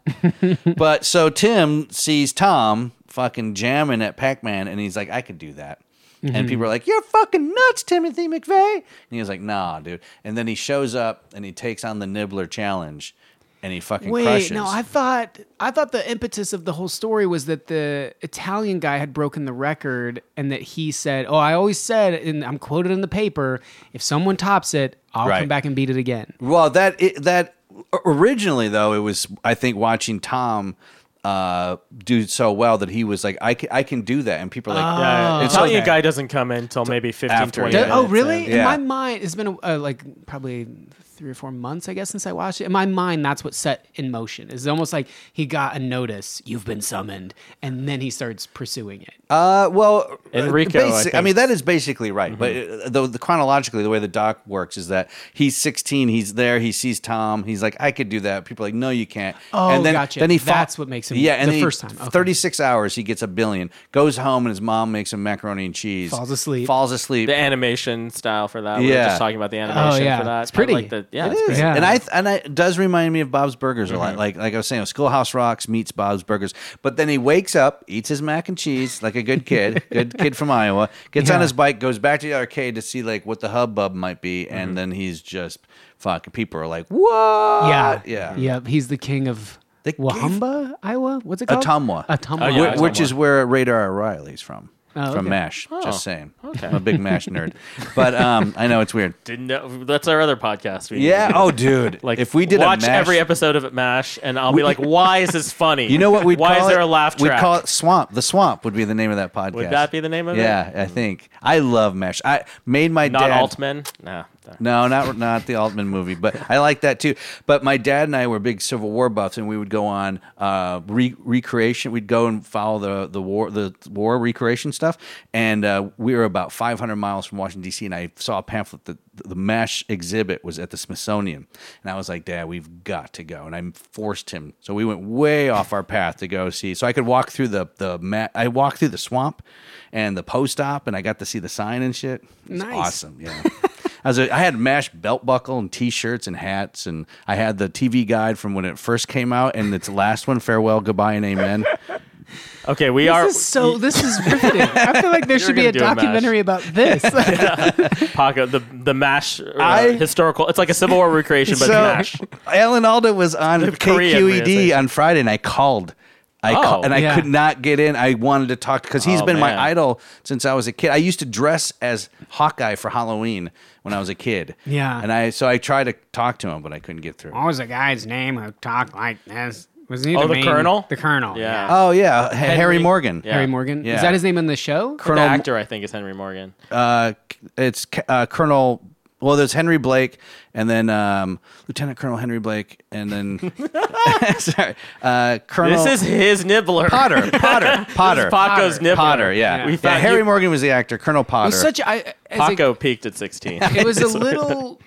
But so Tim sees Tom fucking jamming at Pac-Man, and he's like, I could do that. And people are like, you're fucking nuts, Timothy McVeigh. And he was like, nah, dude. And then he shows up and he takes on the Nibbler challenge, and he fucking Wait, crushes. no, I thought I thought the impetus of the whole story was that the Italian guy had broken the record and that he said, "Oh, I always said, and I'm quoted in the paper, if someone tops it, I'll Right. come back and beat it again." Well, that it, that originally though, it was I think watching Tom uh, do so well that he was like, I can, I can do that, and people are like, Yeah, It's Italian okay. guy doesn't come in until maybe fifteen, after, twenty yeah. minutes. Oh, really? in. In Yeah. my mind, it's been uh, like probably three or four months, I guess, since I watched it. In my mind, that's what set in motion. It's almost like he got a notice, "You've been summoned," and then he starts pursuing it. Uh, well, Enrico, uh, I basi- I, think. mean, that is basically right. But uh, the, the chronologically, the way the doc works is that he's sixteen. He's there. He sees Tom. He's like, I could do that. People are like, no, you can't. Oh, and then, gotcha. Then he fa- That's what makes him- Yeah, and the then he- first time. Okay. thirty-six hours, he gets a billion. Goes home and his mom makes him macaroni and cheese. Falls asleep. Falls asleep. The animation style for that. We were Yeah. just talking about the animation Oh, yeah. for that. It's pretty. I like the, yeah, It it's is, great. Yeah. and I th- and I, it does remind me of Bob's Burgers a Mm-hmm. lot. Like like I was saying, Schoolhouse Rocks meets Bob's Burgers. But then he wakes up, eats his mac and cheese like a good kid, good kid from Iowa. Gets on Yeah. his bike, goes back to the arcade to see like what the hubbub might be, Mm-hmm. and then he's just fucking. People are like, what? Yeah, yeah, Yep, he's the king of The Wahumba, Iowa. What's it called? Atumwa. Atumwa. Oh, yeah. Wh- which Atumwa. is where Radar O'Reilly's from. Oh, from okay. MASH. Oh, just saying. okay. I'm a big MASH nerd. But um, I know it's weird. Didn't know. That's our other podcast. We Yeah. Oh, dude. Like if we did watch a MASH, every episode of MASH, and I'll be like, "Why is this funny? You know what we'd Why call is there it? a laugh track? We'd call it Swamp. The Swamp would be the name of that podcast. Would that be the name of yeah, it? I think. I love MASH. I made my Not dad. Altman. No. No, not not the Altman movie, but I like that too. But my dad and I were big Civil War buffs, and we would go on uh, re- recreation. We'd go and follow the the war the war recreation stuff, and uh, we were about five hundred miles from Washington D C. And I saw a pamphlet that the MASH exhibit was at the Smithsonian, and I was like, "Dad, we've got to go." And I forced him, so we went way off our path to go see. So I could walk through the the ma- I walked through the swamp and the post op, and I got to see the sign and shit. It was Nice. awesome, yeah. I, was a, I had MASH belt buckle and T-shirts and hats, and I had the T V guide from when it first came out, and its last one, Farewell, Goodbye, and Amen. Okay, we This are is so. This is riveting. I feel like there should be gonna a do a MASH. documentary about this. Paco, the the MASH uh, I- historical. It's like a Civil War recreation, but So MASH. Alan Alda was on The Korean K Q E D organization. on Friday, and I called. I Oh. called, and I Yeah. could not get in. I wanted to talk because he's Oh, been man. my idol since I was a kid. I used to dress as Hawkeye for Halloween when I was a kid. Yeah. and I so I tried to talk to him, but I couldn't get through. What was the guy's name who talked like this? Was he Oh, the main- Colonel? The Colonel. Yeah. Oh yeah, H- Harry, Henry- Morgan. Yeah. Harry Morgan. Yeah. Is that his name in the show? The Colonel actor, I think, is Henry Morgan. uh, it's uh, Colonel. Well, there's Henry Blake, and then um, Lieutenant Colonel Henry Blake, and then sorry, uh, Colonel. This is his nibbler. Potter. Potter. Potter. This is Paco's nibbler. Potter. Yeah, We yeah. thought Harry you- Morgan was the actor. Colonel It Potter. was such. I, as a- Paco peaked at sixteen. it was a little.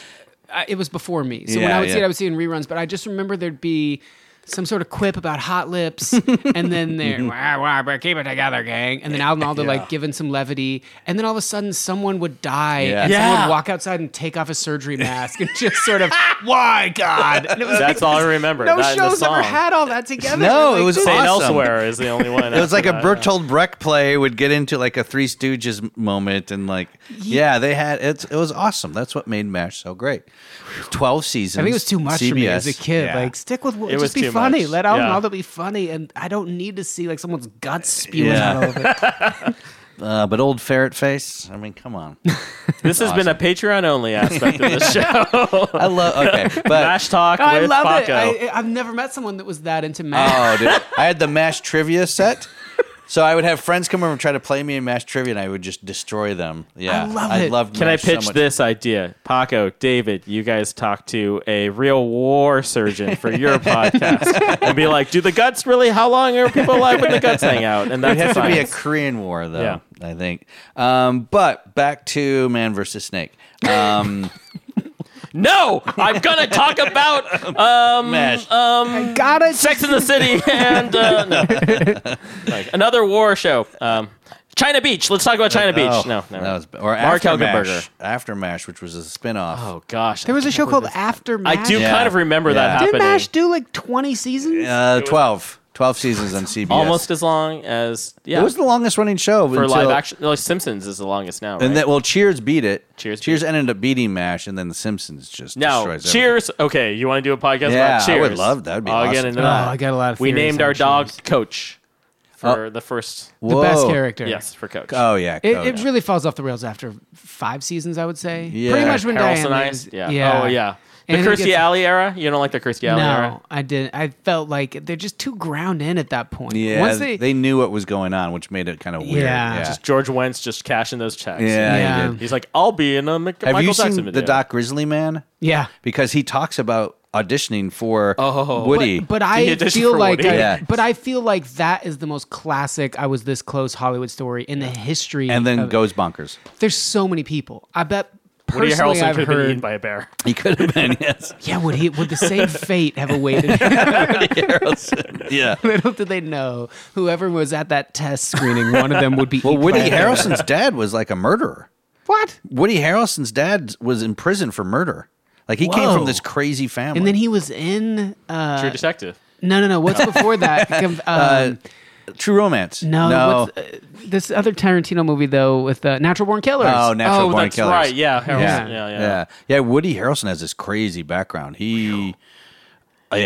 Uh, it was before me, so when Yeah, I would see yeah. it, I would see it in reruns. But I just remember there'd be some sort of quip about hot lips, and then there, wow, wow, but keep it together, gang. And then Alan Alda like giving some levity, and then all of a sudden someone would die, Yeah. and someone Yeah. would walk outside and take off a surgery mask, and just sort of, why God? And it was That's like, all I remember. no that in the shows ever song. had all that together. No, Like, it was this- Saint awesome. Elsewhere is the only one. It was like a after that, Bertolt Brecht play would get into like a Three Stooges moment, and like, yeah, they had it's. It was awesome. That's what made MASH so great. Twelve seasons. I think it was too much C B S. for me as a kid. Yeah. Like, stick with what It just was be too funny. much. Let Alan Yeah. Alda be funny, and I don't need to see like someone's guts spewing Yeah. out of it. uh, but old ferret face. I mean, come on. This has been a Patreon only aspect of this show. I love. Okay, but MASH talk I with love Paco. it. I, I've never met someone that was that into math. oh, dude, I had the MASH trivia set. So I would have friends come over and try to play me in MASH trivia, and I would just destroy them. Yeah, I love it. loved Can I MASH so pitch much. this idea? Paco, David, you guys talk to a real war surgeon for your podcast and be like, do the guts really, how long are people alive when the guts hang out? And It'd that's have to be a science. Korean war, though. Yeah. I think. Um, but back to Man versus Snake. Um, No, I'm gonna talk about um, MASH. um, Got it. Sex in the City and uh, no. Like, another war show. Um, China Beach. Let's talk about China Beach. oh, no, no. that was or Mark after MASH. Helgenberger. After MASH, which was a spinoff. Oh gosh, There was a show called After I MASH. do Yeah. kind of remember Yeah. that Did happening. MASH do like twenty seasons? Uh, twelve. twelve seasons on C B S. Almost as long as yeah. It was the longest running show for until, live action. Like Simpsons is the longest now, right? And then, well, Cheers beat it. Cheers Cheers beat ended up beating MASH, and then The Simpsons just now, destroys Cheers. Okay, you want to do a podcast Yeah, about I Cheers? would love that. That'd be I'll get awesome. into Oh, that. I got a lot of We theories named on our dog Cheers. Coach for the first. The best Whoa. character. Yes, for Coach. Oh yeah, It, Coach. it really falls off the rails after five seasons, I would say. Yeah. Pretty much when Diane Harrelson leaves. Ice. Yeah. Oh yeah. The And it Kirstie gets- Alley era. You don't like the Kirstie Alley era? No, I didn't. I felt like they're just too ground in at that point. yeah, Once they, they, knew what was going on, which made it kind of weird. Yeah. Yeah, Just George Wentz just cashing those checks. yeah, he Yeah. did. He's like, I'll be in a Mc- Have Michael you Jackson seen video. the Doc Grizzly Man? yeah. Because he talks about auditioning for Oh. Woody. But, but He I auditioned feel for like, Woody. I, Yeah. but I feel like that is the most classic. I was this close Hollywood story in the history. and then of, goes bonkers. There's so many people. I bet. Woody Personally, Harrelson I've could have been heard. eaten by a bear. He could have been, yes. Yeah, would he? Would the same fate have awaited? Harrelson. Yeah. Little did they know, whoever was at that test screening, one of them would be. Well, eaten Woody by a bear. Harrelson's dad was like a murderer. What? Woody Harrelson's dad was in prison for murder. Like he came Whoa. from this crazy family. And then he was in. Uh, True Detective. no, no, no. What's before that? Um, uh, True Romance. no, no. What's, uh, this other Tarantino movie though with uh, Natural Born Killers. Oh, Natural oh, Born that's Killers. right. Yeah, Harrelson. Yeah. Yeah, yeah. yeah, yeah. Woody Harrelson has this crazy background. He, uh, yeah,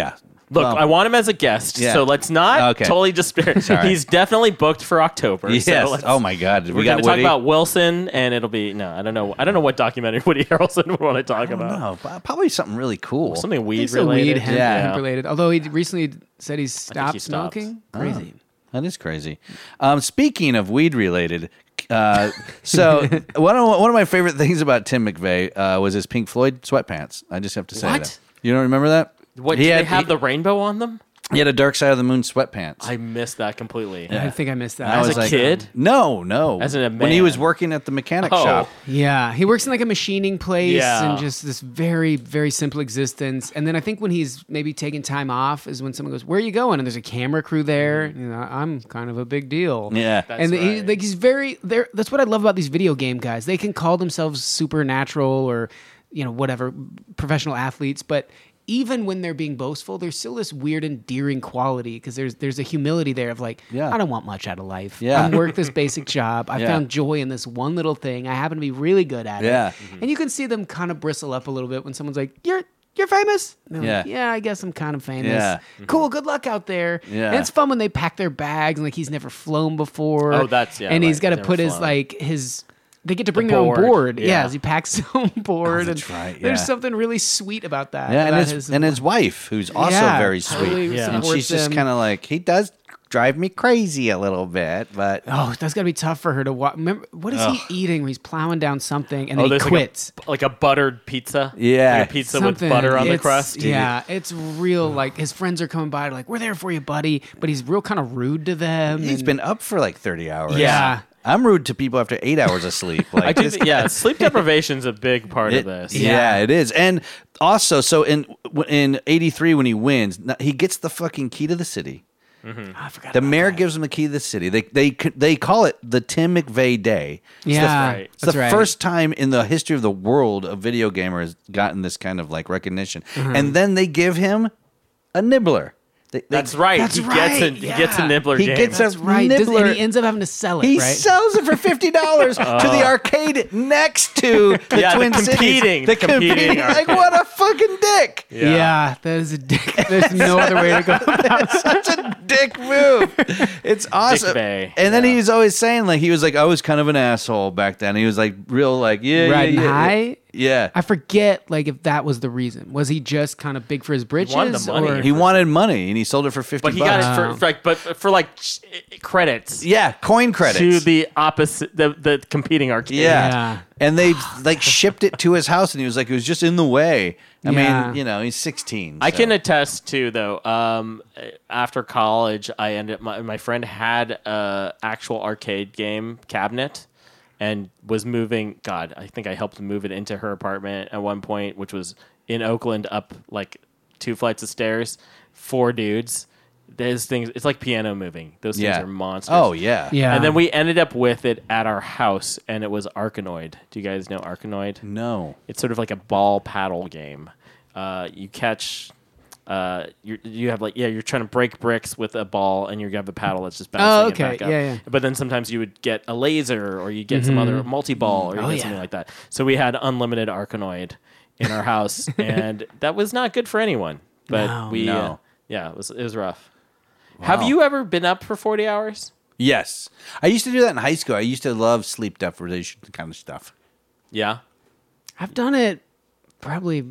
Look, Well, I want him as a guest, Yeah. so let's not Okay. totally just. Sorry. He's definitely booked for October. Yes. So let's- Oh my God. We're We going got to talk Woody. about Wilson, and it'll be no. I don't know. I don't know what documentary Woody Harrelson would want to talk about. No, but probably something really cool. Something I weed think so, related. weed, hemp, Yeah. hemp related. Although he recently said he he stopped stopped. smoking. Crazy. That is crazy. Um, speaking of weed related, uh, so one of one of my favorite things about Tim McVeigh uh, was his Pink Floyd sweatpants. I just have to say What? that. You don't remember that? What? He do had, they have he, the rainbow on them? he had a Dark Side of the Moon sweatpants. I missed that completely. I think I missed that. I As was a like, kid? No, no. As a when he man? was working at the mechanic Oh. shop. Yeah, he works in like a machining place Yeah. and just this very, very simple existence. And then I think when he's maybe taking time off is when someone goes, "Where are you going?" And there's a camera crew there. You know, I'm kind of a big deal. Yeah. That's and he, right. like he's very there. That's what I love about these video game guys. They can call themselves supernatural or you know whatever professional athletes, but even when they're being boastful, there's still this weird endearing quality because there's there's a humility there of like, Yeah. I don't want much out of life. Yeah. I work this basic job. I Yeah. found joy in this one little thing. I happen to be really good at Yeah. it. And you can see them kind of bristle up a little bit when someone's like, "You're you're famous." And they're like, Yeah. yeah, I guess I'm kind of famous. Yeah. Cool. Good luck out there. Yeah. And it's fun when they pack their bags and like he's never flown before. Oh, that's- yeah, And he's right. got to Never put his flown. like his. They get to bring The their board. own board. Yeah, Yeah. as he packs his own board. that's and right, There's yeah. something really sweet about that. Yeah, and about his, and his wife, who's also Yeah, very sweet. totally Yeah. And supports she's just him. kind of like, he does drive me crazy a little bit, but Oh, that's got to be tough for her to watch. Remember, what is he eating when he's plowing down something and then he there's quits? Like a, like a buttered pizza. Yeah. Like a pizza Something. with butter on the It's- crust. Yeah, it's real. Like his friends are coming by, like we're there for you, buddy. But he's real kind of rude to them. he's and- been up for like thirty hours. Yeah. I'm rude to people after eight hours of sleep. Like I do. this Th- yeah, sleep deprivation's a big part It- of this. Yeah. it is. And also, so in in eighty-three when he wins, n- he gets the fucking key to the city. I forgot. The about mayor that. gives him the key to the city. They they c- they call it the Tim McVeigh Day. It's the- Yeah, right. It's that's the right. first time in the history of the world a video gamer has gotten this kind of like recognition. Mm-hmm. And then they give him a nibbler. They, they- That's right. That's he right, gets a he gets a yeah. nibbler He game. gets a That's right. Does- nibbler. and he ends up having to sell it. He right? sells it for fifty dollars to the arcade next to the Yeah, the Twin competing- Cities. The competing competing, like arcade. what a fucking dick! Yeah. that is a dick. There's no other way to go about it. Such a dick move. It's awesome. Bay. And then Yeah. he was always saying like he was like I was kind of an asshole back then. He was like real like yeah Riding yeah, yeah, high? Yeah. I forget, like, if that was the reason. Was he just kind of big for his britches? wanted the money. or- He wanted money and he sold it for fifty but he bucks. got it Wow. for, for like but for like sh- credits Yeah, coin credits. to the opposite the, the competing arcade. yeah. Yeah. And they like shipped it to his house and he was like it was just in the way. I Yeah. mean, you know, he's sixteen. I so. can attest to though. Um, after college, I ended. My my friend had a actual arcade game cabinet, and was moving. God, I think I helped move it into her apartment at one point, which was in Oakland, up like two flights of stairs, four dudes. Those things, it's like piano moving. Those Yeah. things are monsters. Oh yeah. Yeah. And then we ended up with it at our house, and it was Arkanoid. Do you guys know Arkanoid? No. It's sort of like a ball paddle game. Uh, you catch, uh, you you have like yeah, you're trying to break bricks with a ball, and you have a paddle that's just bouncing Oh, it okay. back up. Yeah, yeah. But then sometimes you would get a laser, or you get some other multi ball, or you Oh, get yeah. something like that. So we had unlimited Arkanoid in our house, and that was not good for anyone. But No. we, No. uh, yeah, it was it was rough. Have you ever been up for forty hours? Yes. I used to do that in high school. I used to love sleep deprivation kind of stuff. Yeah. I've done it probably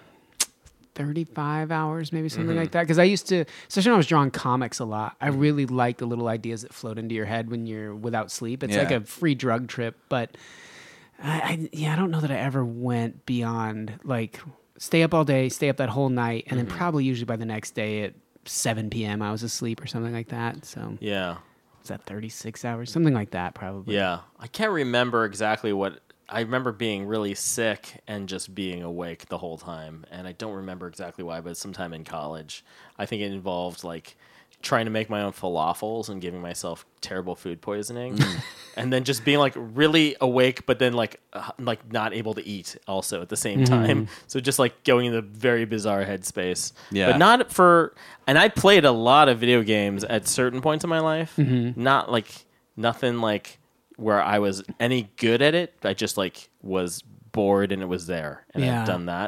thirty-five hours, maybe something Mm-hmm. like that. Because I used to, especially when I was drawing comics a lot, I really like the little ideas that float into your head when you're without sleep. It's like Yeah. a free drug trip. But I, I, yeah, I don't know that I ever went beyond like stay up all day, stay up that whole night, and Mm-hmm. then probably usually by the next day at seven p.m. I was asleep or something like that. So Yeah. is that thirty-six hours? Something like that, probably. Yeah, I can't remember exactly what. I remember being really sick and just being awake the whole time, and I don't remember exactly why. But sometime in college, I think it involved like trying to make my own falafels and giving myself terrible food poisoning, and then just being like really awake, but then like uh, like not able to eat also at the same time. So just like going in a very bizarre headspace. Yeah. but not for. And I played a lot of video games at certain points in my life. Not like nothing like where I was any good at it. I just like was bored and it was there, and Yeah. I've done that.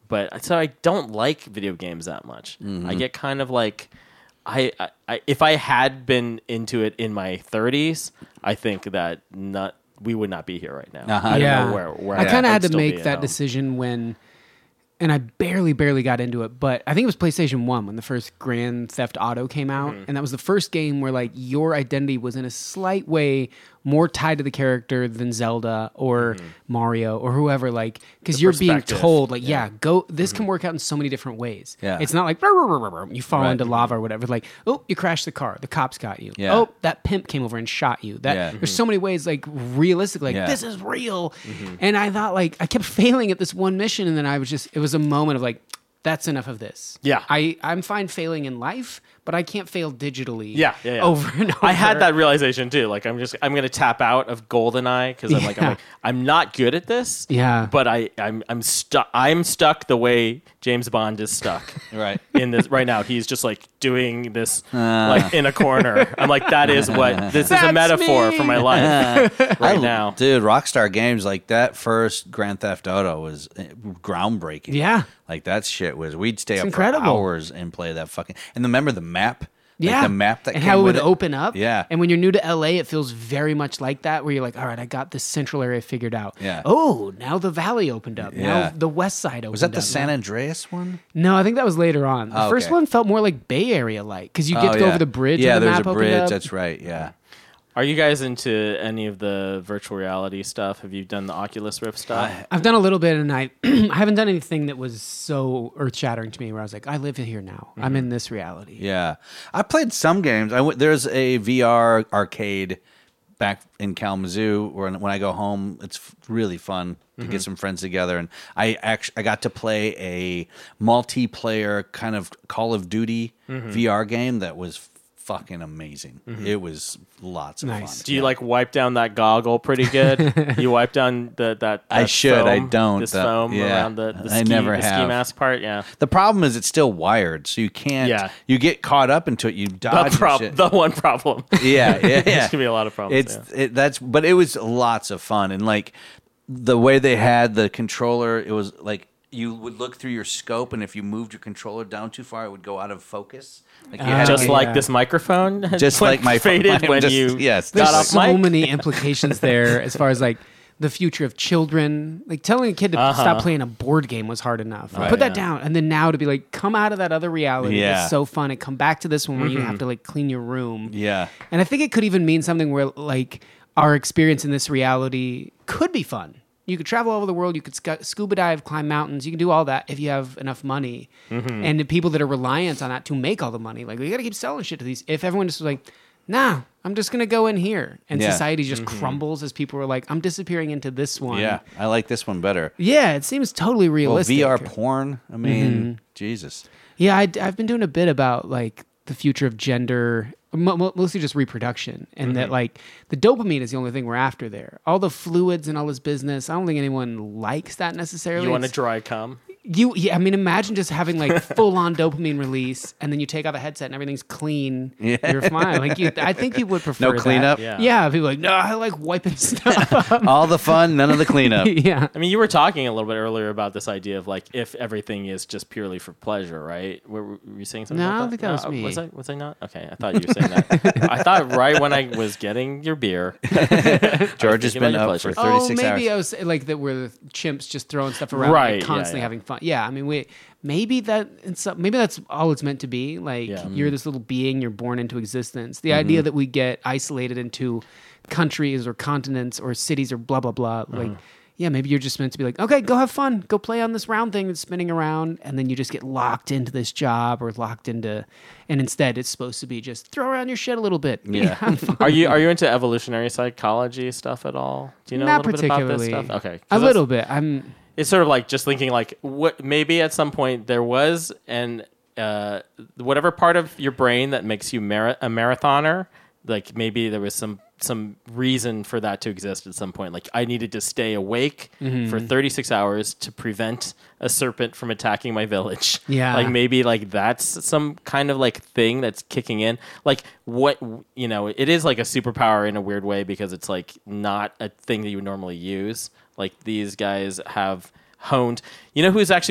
but so I don't like video games that much. Mm-hmm. I get kind of like, I, I, I if I had been into it in my thirties, I think that not we would not be here right now. Uh-huh. I don't Yeah. know where, where I kind of I'd had to still be make at that home. decision when, and I barely, barely got into it, but I think it was PlayStation one when the first Grand Theft Auto came out. Mm-hmm. And that was the first game where like your identity was in a slight way more tied to the character than Zelda or Mario or whoever, like, because The you're being perspective. told, like, yeah, Yeah. go, this can work out in so many different ways. Yeah. It's not like "Brr, brr, brr, brr," you fall Right. into lava or whatever. Like, oh, you crashed the car, the cops got you. Yeah. Oh, that pimp came over and shot you. That Yeah. There's so many ways, like, realistic, like, Yeah. this is real. And I thought, like, I kept failing at this one mission, and then I was just, it was a moment of like, that's enough of this. Yeah. I, I'm fine failing in life, but I can't fail digitally Yeah, yeah, yeah. over and over. I had that realization too. Like I'm just I'm gonna tap out of GoldenEye because I'm like I'm Yeah. like I'm not good at this. Yeah. But I I'm I'm stuck. I'm stuck the way James Bond is stuck. Right. In this right now, he's just like doing this like in a corner. I'm like that is what this is a That's metaphor me. for my life right I- now. Dude, Rockstar Games, like that first Grand Theft Auto was eh, groundbreaking. Yeah. Like that shit was, we'd stay It's up incredible. for hours and play that fucking, and remember the map? Like Yeah. the map that and came how it with would open up. Yeah. And when you're new to L A, it feels very much like that, where you're like, all right, I got this central area figured out. Yeah. Oh, now the valley opened up. Yeah. Now the west side opened up. Was that the San Now- Andreas one? No, I think that was later on. The Oh, first okay. one felt more like Bay Area like, because you get Oh, to go yeah. over the bridge. Yeah, and the there's map a opened bridge. up. That's right. Yeah. Are you guys into any of the virtual reality stuff? Have you done the Oculus Rift stuff? I've done a little bit, and I I haven't done anything that was so earth shattering to me. Where I was like, I live here now. I'm in this reality. Yeah. I played some games. I went, there's a V R arcade back in Kalamazoo where when I go home, it's f- really fun to get some friends together. And I actually I got to play a multiplayer kind of Call of Duty V R game that was fucking amazing. It was lots of Nice. fun. Do you like wipe down that goggle pretty good? You wipe down the that. I that should, I foam, don't, This though. foam Yeah. around the, the I ski, never the ski have. mask part. Yeah. The problem is it's still wired, so you can't. Yeah. You get caught up into it. You dodge. The, and prob- shit. the one problem. Yeah, yeah, yeah. There's gonna be a lot of problems. It's yeah. it, that's, but it was lots of fun, and like the way they had the controller, it was like you would look through your scope, and if you moved your controller down too far, it would go out of focus. Like you Ah, had Just to, okay, like yeah. this microphone, had Just went like my phone. faded Mine when just- you yes, got just off There's so mic. many implications there as far as like the future of children. Like telling a kid to Uh-huh. stop playing a board game was hard enough. Right, Put that yeah. down, and then now to be like, come out of that other reality. Yeah. It's so fun, and come back to this one where you have to like clean your room. yeah, And I think it could even mean something where like our experience in this reality could be fun. You could travel all over the world. You could scu- scuba dive, climb mountains. You can do all that if you have enough money. And the people that are reliant on that to make all the money, like we got to keep selling shit to these. If everyone just was like, nah, I'm just gonna go in here, and Yeah. society just crumbles as people are like, I'm disappearing into this one. yeah. I like this one better. yeah. It seems totally Well, realistic. V R porn. I mean, Jesus. Yeah, I, I've been doing a bit about like the future of gender, mo- mo- mostly just reproduction, and that like the dopamine is the only thing we're after there. All the fluids and all this business, I don't think anyone likes that necessarily. You want to It's- dry cum? You, yeah, I mean, imagine just having like full on dopamine release, and then you take out the headset and everything's clean. Yeah. You're fine. Like, you, I think people would prefer No that. cleanup? Yeah. Yeah, people are like, no, I like wiping stuff up. All the fun, none of the cleanup. yeah. I mean, you were talking a little bit earlier about this idea of like if everything is just purely for pleasure, right? Were, were you saying something? No, about I don't think that was No, me. Was I? Was I not? Okay, I thought you were saying that. I thought right when I was getting your beer. George has thinking been about your up for pleasure. Oh, thirty-six maybe hours. I was like that. Where the chimps just throwing stuff around, Right, like, yeah, constantly yeah. having fun. Yeah, I mean, wait, maybe that. It's, some- maybe that's all it's meant to be. Like Yeah. you're this little being, you're born into existence. The idea that we get isolated into countries or continents or cities or blah blah blah. Like, yeah, maybe you're just meant to be like, okay, go have fun, go play on this round thing that's spinning around, and then you just get locked into this job or locked into, and instead it's supposed to be just throw around your shit a little bit. Yeah. have fun. Are you are you into evolutionary psychology stuff at all? Do you know Not a little bit about this particularly. stuff? Okay, 'cause A that's- little bit. I'm. It's sort of like just thinking like what maybe at some point there was an uh, whatever part of your brain that makes you mar- a marathoner. Like maybe there was some some reason for that to exist at some point. Like I needed to stay awake Mm-hmm. for thirty-six hours to prevent a serpent from attacking my village. Yeah. Like maybe like that's some kind of like thing that's kicking in. Like what, you know, it is like a superpower in a weird way because it's like not a thing that you would normally use. Like these guys have honed. You know who's actually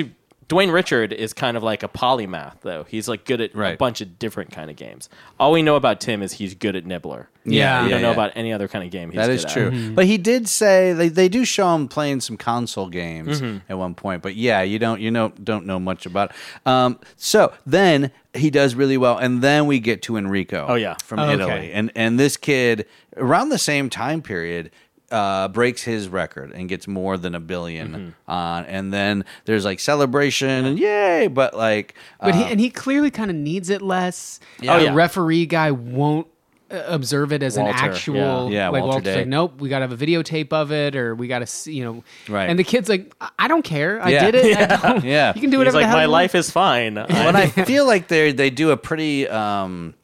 Dwayne Richard is kind of like a polymath, though. He's like good at Right. a bunch of different kind of games. All we know about Tim is he's good at Nibbler. Yeah. we yeah, don't know yeah. about any other kind of game. He's That good is at. true. But he did say they, they do show him playing some console games at one point. But yeah, you don't you know don't know much about it. Um, so then he does really well, and then we get to Enrico. Oh, yeah. from Oh, okay. Italy, and and this kid around the same time period. Uh, breaks his record and gets more than a billion on, and then there's like celebration and yay, but like, But he uh, and he clearly kind of needs it less. Yeah. Oh, the yeah. referee guy won't uh, observe it as Walter, an actual. yeah. Yeah, like Walter Walter's Day. like, nope, we got to have a videotape of it, or we got to see, you know. Right. And the kid's like, I- I don't care. I Yeah. did it. I don't, Yeah. You can do He's whatever like, the hell my you life want. is fine. But I feel like they they do a pretty um,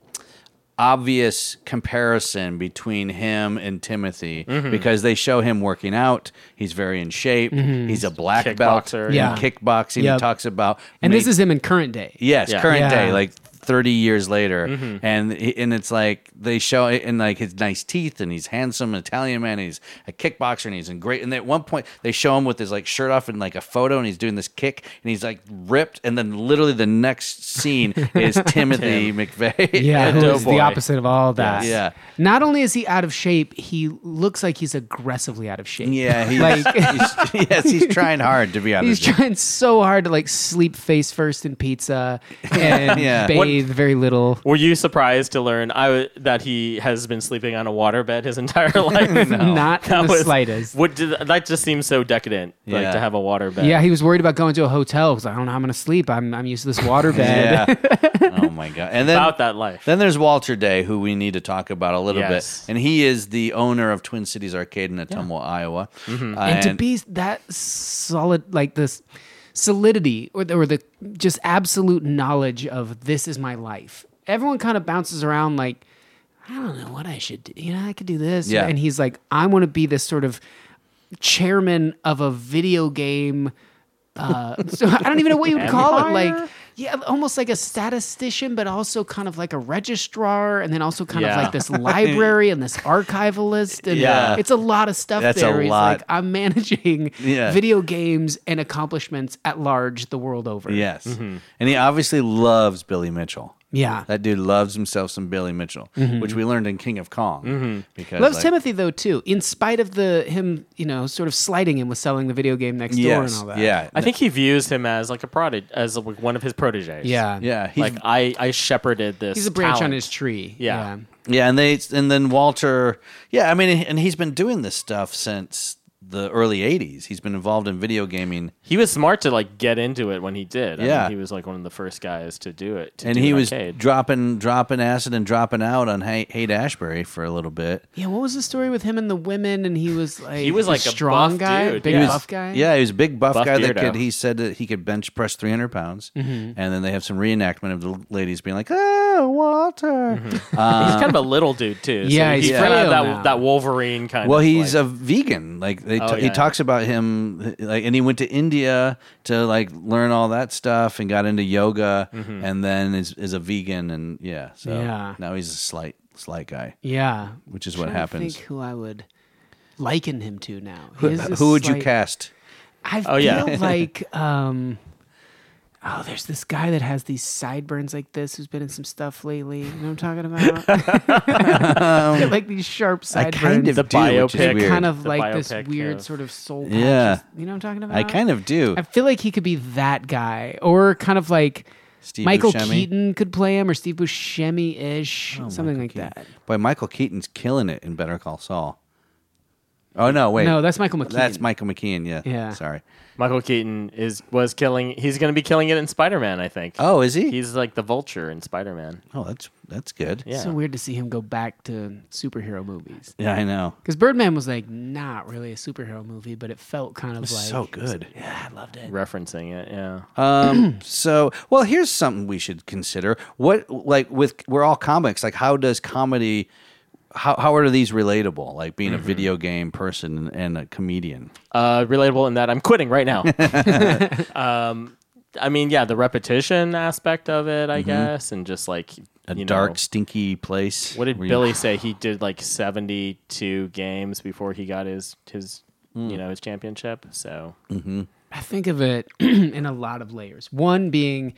obvious comparison between him and Timothy because they show him working out. He's very in shape. He's a black belt Kickboxer, in yeah. kickboxing. Yep. He talks about And this make- is him in current day. yes, Yeah. current Yeah. day, like thirty years later, and he- and it's like they show it in like his nice teeth, and he's handsome Italian man. And he's a kickboxer, and he's in great. And at one point, they show him with his like shirt off and like a photo, and he's doing this kick, and he's like ripped. And then literally the next scene is Timothy McVeigh. Yeah, Yeah, who is Doughboy. the opposite of all that. Yeah. Not only is he out of shape, he looks like he's aggressively out of shape. Yeah, he's, Like- he's- yes, he's trying hard to be He's honest. trying so hard to like sleep face first in pizza and Yeah. bathe very little. Were you surprised to learn I, w- that he has been sleeping on a waterbed his entire life? Not That in the was- slightest. What did, that just seems so decadent, like Yeah. to have a waterbed. Yeah, he was worried about going to a hotel because I don't know how I'm going to sleep. I'm I'm used to this waterbed. Yeah. Oh my god. And then about that life. Then there's Walter Day, who we need to talk about a little Yes. bit, and he is the owner of Twin Cities Arcade in Ottumwa, Iowa. Uh, And to be that solid, like this solidity or the, or the just absolute knowledge of this is my life. Everyone kind of bounces around like, I don't know what I should do. You know, I could do this. Yeah. And he's like, I want to be this sort of chairman of a video game. Uh, so I don't even know what you would call it. Like, yeah, almost like a statistician, but also kind of like a registrar, and then also kind Yeah. of like this library and this archivalist. And Yeah. it's a lot of stuff That's there. a He's lot. like, I'm managing Yeah. video games and accomplishments at large the world over. yes, and he obviously loves Billy Mitchell. Yeah. That dude loves himself some Billy Mitchell, which we learned in King of Kong. Because Loves like, Timothy though too, in spite of the him, you know, sort of slighting him with selling the video game next door and Yes, all that. yeah, I think he views him as like a prodigy, as like one of his proteges. Yeah. yeah, he's, Like I, I shepherded this. He's a branch on talent. his tree. Yeah. yeah, and they and then Walter, yeah, I mean, and he's been doing this stuff since the early eighties. He's been involved in video gaming. He was smart to like get into it when he did. I Yeah. mean, he was like one of the first guys to do it. to And do he an was arcade. dropping dropping acid and dropping out on Haight Haight Ashbury for a little bit. Yeah, what was the story with him and the women? And he was like, He was like a strong buff guy, dude, big yeah. buff guy. Yeah, he was a big buff, Buff guy that beardo. could. He said that he could bench press three hundred pounds, Mm-hmm. and then they have some reenactment of the ladies being like, "Oh, Walter." He's kind of a little dude too. So Yeah, he's he's kind of frail that now. that Wolverine kind Well, of. he's like, a vegan. Like they, Oh, t- yeah, he yeah. talks about him, like, and he went to India to like learn all that stuff and got into yoga, Mm-hmm. and then is is a vegan, and yeah, so Yeah. now he's a slight slight guy, Yeah. which is I'm what trying to happens. think who I would liken him to now. Who, His is who would you slight- cast? I Oh, yeah. feel like um oh, there's this guy that has these sideburns like this who's been in some stuff lately. You know what I'm talking about? like these sharp I sideburns. kind of The do, which is biopic. weird. kind of The like this biopic weird of- sort of soul patch. Yeah. You know what I'm talking about? I kind of do. I feel like he could be that guy, or kind of like Steve Michael Buscemi. Keaton could play him, or Steve Buscemi-ish, Oh, something Michael like Keaton. that. Boy, Michael Keaton's killing it in Better Call Saul. Oh no, wait. No, that's Michael McKean. That's Michael McKean. Yeah. Yeah. Sorry. Michael Keaton is was killing. He's going to be killing it in Spider-Man. I think. Oh, is he? He's like the Vulture in Spider-Man. oh, that's that's good. Yeah. It's so weird to see him go back to superhero movies. Yeah, I know. Because Birdman was like not really a superhero movie, but it felt kind of It was like so good. Yeah, I loved it. Referencing it. Yeah. Um. so, well, here's something we should consider. What, like, with we're all comics. Like, how does comedy? How how are these relatable? Like being a video game person and a comedian. Uh, relatable in that I'm quitting right now. um, I mean, yeah, the repetition aspect of it, I guess, and just like A you dark, know, stinky place. what did where you- Billy say? He did like seventy-two games before he got his his you know his championship. So I think of it in a lot of layers. One being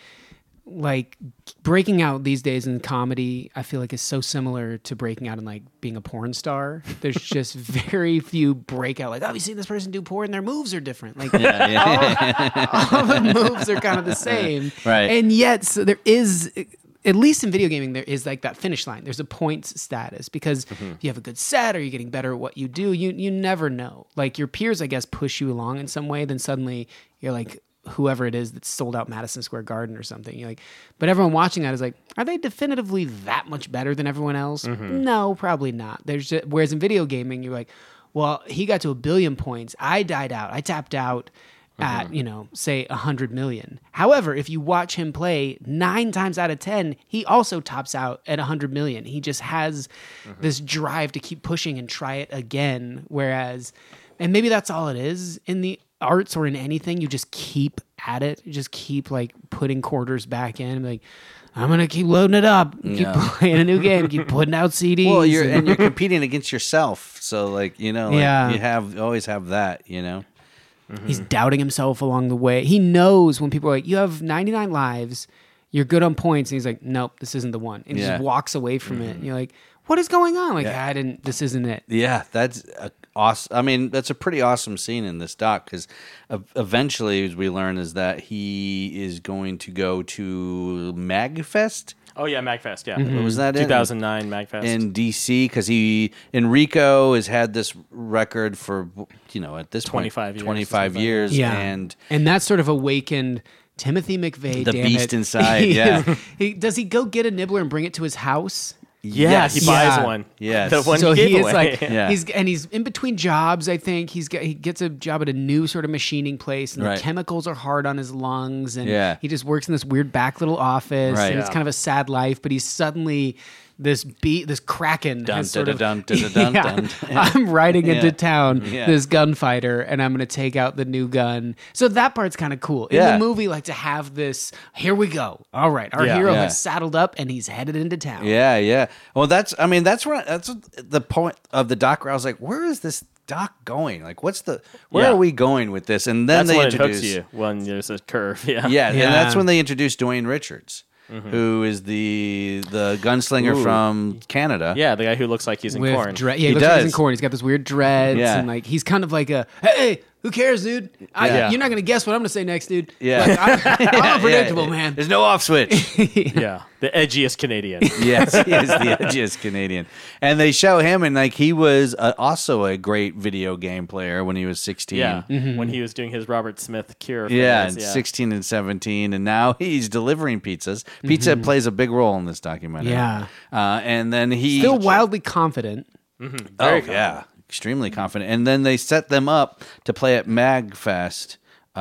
like breaking out these days in comedy, I feel like is so similar to breaking out in like being a porn star. There's just very few breakout. Like, oh, have you seen this person do porn? Their moves are different. Like, Yeah, yeah. all, all the moves are kind of the same. Right. And yet, so there is, at least in video gaming, there is like that finish line. There's a points status because Mm-hmm. if you have a good set or you're getting better at what you do, you you never know. Like your peers, I guess, push you along in some way. Then suddenly you're like, whoever it is that sold out Madison Square Garden or something. You're like, but everyone watching that is like, are they definitively that much better than everyone else? Mm-hmm. No, probably not. There's just, whereas in video gaming, you're like, well, he got to a billion points. I died out. I tapped out at, you know, say a hundred million. However, if you watch him play nine times out of ten, he also tops out at a hundred million. He just has this drive to keep pushing and try it again. Whereas, and maybe that's all it is in the arts or in anything, you just keep at it. You just keep like putting quarters back in. Like, I'm gonna keep loading it up, keep Yeah. playing a new game, keep putting out C Ds. Well, you're and you're competing against yourself, so like you know, like, Yeah. you have always have that, you know. He's doubting himself along the way. He knows when people are like, you have ninety-nine lives, you're good on points. And he's like, nope, this isn't the one. And he Yeah. just walks away from it. And you're like, what is going on? Like, Yeah. I didn't, this isn't it. Yeah, that's a awesome. I mean, that's a pretty awesome scene in this doc because eventually, as we learn, is that he is going to go to MagFest. Oh yeah, MagFest. Yeah, What was that in? two thousand nine MagFest. In D C because he Enrico has had this record for you know at this twenty-five point, years, twenty-five something. years, Yeah. and And that sort of awakened Timothy McVeigh. The damn beast it. inside, He yeah. is- he, does he go get a nibbler and bring it to his house? yeah, Yes. he buys Yeah. one. Yes. the one so he he gave is away. like, Yeah. he's and he's in between jobs. I think he's got, he gets a job at a new sort of machining place, and Right. the chemicals are hard on his lungs, and Yeah. he just works in this weird back little office, Right. and it's Yeah. kind of a sad life. But he's suddenly this beat, this kraken, Dun, has sort dun, of, dun, dun, dun, dun, yeah, dun. I'm riding into Yeah. town, Yeah. this gunfighter, and I'm going to take out the new gun. So that part's kind of cool in Yeah. the movie. Like to have this, here we go. All right, our Yeah. hero Yeah. has saddled up and he's headed into town. yeah, yeah. Well, that's I mean that's where that's the point of the doc. Where I was like, where is this doc going? Like, what's the where Yeah. are we going with this? And then That's they when it introduce hooks you when there's a curve. Yeah, Yeah, Yeah. and that's when they introduced Dwayne Richards, who is the the gunslinger Ooh. from Canada. yeah, the guy who looks like he's in With corn. dre- yeah, He he, looks like he's in does. corn. He's got this weird dreads, Yeah. and like he's kind of like a hey, who cares, dude? I, Yeah. You're not gonna guess what I'm gonna say next, dude. Yeah. Like, I, I'm Yeah, unpredictable, yeah. man. There's no off switch. yeah, the edgiest Canadian. Yes, he is the edgiest Canadian. And they show him, and like he was uh, also a great video game player when he was sixteen. Yeah, Mm-hmm. when he was doing his Robert Smith Cure. Yeah, phase, and yeah. sixteen and seventeen, and now he's delivering pizzas. Pizza plays a big role in this documentary. Yeah. uh, and then he Still wildly confident. Oh Very yeah, extremely confident. And then they set them up to play at MagFest.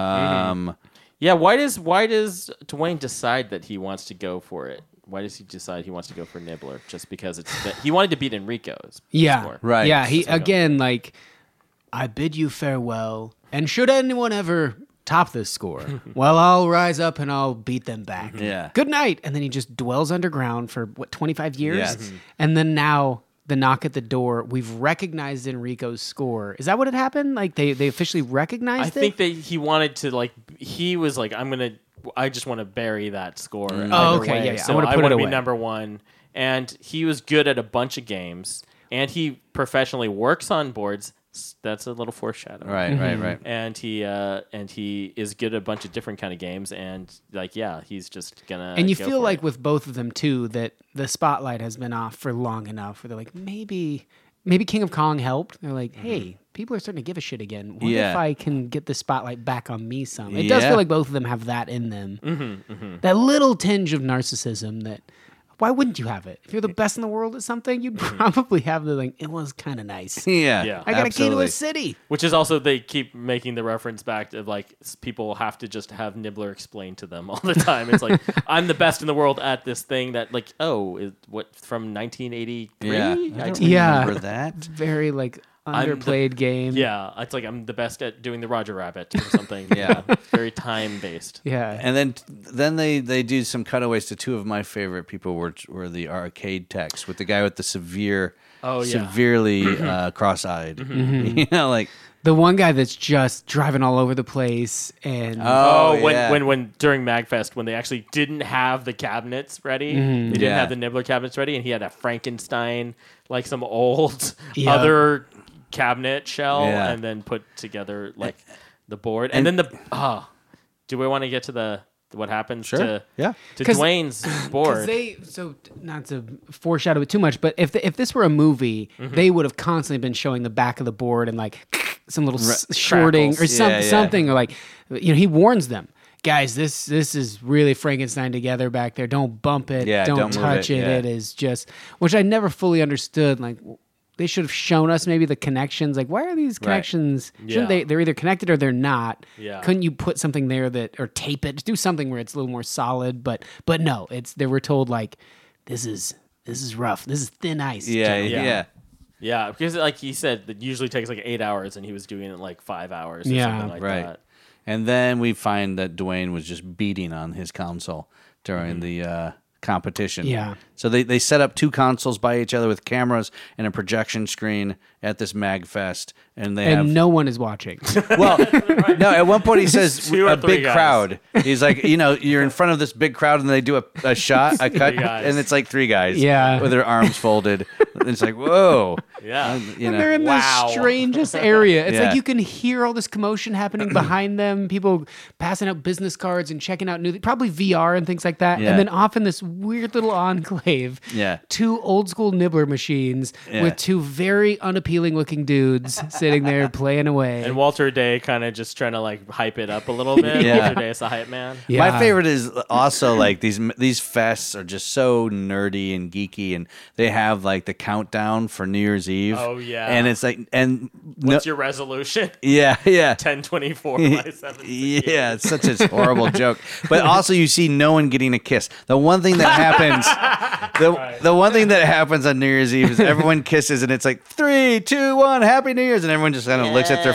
Um, Yeah, why does why does Dwayne decide that he wants to go for it? Why does he decide he wants to go for Nibbler? Just because it's that he wanted to beat Enrico's Yeah, score. Right. Yeah, he So- again like, I bid you farewell, and should anyone ever top this score, well, I'll rise up and I'll beat them back. Yeah. Good night. And then he just dwells underground for what twenty-five years, Yes. Mhm. and then now. The knock at the door. We've recognized Enrico's score. Is that what had happened? Like they, they officially recognized I it? think that he wanted to like he was like I'm gonna I just want to bury that score. Mm. either Oh, okay, way. yeah, yeah. I So wanna I put want it to be away. number one. And he was good at a bunch of games, and he professionally works on boards. S- That's a little foreshadowing. right, right, right. And he uh, and he is good at a bunch of different kind of games, and like yeah, he's just gonna. and you go feel for like it. with both of them too that the spotlight has been off for long enough where they're like maybe maybe King of Kong helped. They're like, hey, people are starting to give a shit again. What Yeah. if I can get the spotlight back on me some? It does Yeah. feel like both of them have that in them. That little tinge of narcissism that why wouldn't you have it? If you're the best in the world at something, you'd probably have the like, it was kind of nice. Yeah, Yeah. I got a key to absolutely. a city. Which is also they keep making the reference back to like s- people have to just have Nibbler explain to them all the time. It's like I'm the best in the world at this thing that like oh is what from nineteen eighty-three? Yeah, I I don't t- Yeah. remember that. Very like I'm the- underplayed game. yeah. It's like I'm the best at doing the Roger Rabbit or something. Yeah. you know, very time based. Yeah. And then then they, they do some cutaways to two of my favorite people were were the arcade techs with the guy with the severe, Oh, yeah. severely uh, cross-eyed. You know, like The one guy that's just driving all over the place and Oh, Oh, when, yeah. when when during MagFest, when they actually didn't have the cabinets ready, Mm-hmm. they didn't Yeah. have the Nibbler cabinets ready, and he had a Frankenstein, like some old Yeah. other cabinet shell, Yeah. and then put together like the board, and, then the oh, do we want to get to the what happens Sure. to Yeah. to 'Cause- Dwayne's board? they so not to foreshadow it too much, but if the, if this were a movie, Mm-hmm. they would have constantly been showing the back of the board and like some little s- shorting or crackles. some, Yeah, yeah. something or like you know he warns them. Guys, this this is really Frankenstein together back there. Don't bump it. Yeah, don't, don't move touch it, it. yeah. It is just, which I never fully understood. Like they should have shown us maybe the connections. Like why are these connections? Yeah. Shouldn't they? They're either connected or they're not. Yeah. Couldn't you put something there that or tape it? Do something where it's a little more solid. But but no, it's they were told like this is this is rough. This is thin ice. Yeah, gentlemen. yeah. Yeah, because like he said, it usually takes like eight hours, and he was doing it in like five hours or Yeah. something like Right. that. And then we find that Dwayne was just beating on his console during the uh, competition. Yeah. So they, they set up two consoles by each other with cameras and a projection screen at this MagFest. And they And have. no one is watching. Well, no, at one point he says Two or a three big guys. crowd. He's like, you know, you're in front of this big crowd and they do a, a shot, a cut, guys. and it's like three guys Yeah. with their arms folded. And it's like, whoa. Yeah. You And know. they're in Wow. the strangest area. It's Yeah. like you can hear all this commotion happening behind them. People passing out business cards and checking out new, probably V R and things like that. Yeah. And then off in this weird little enclave, Yeah. two old school nibbler machines Yeah. with two very unappealing looking dudes sitting there playing away. And Walter Day kind of just trying to like hype it up a little bit. Yeah. Walter Day is the hype man. Yeah. My favorite is also like these these fests are just so nerdy and geeky, and they have like the countdown for New Year's Eve. Oh, yeah. and it's like and What's no, your resolution? yeah, yeah. ten twenty-four by seven. Yeah, it's such a horrible joke. But also, you see no one getting a kiss. The one thing that happens, the the one thing that happens on New Year's Eve is everyone kisses, and it's like three, two, one, Happy New Year's, and everyone just kind of looks at their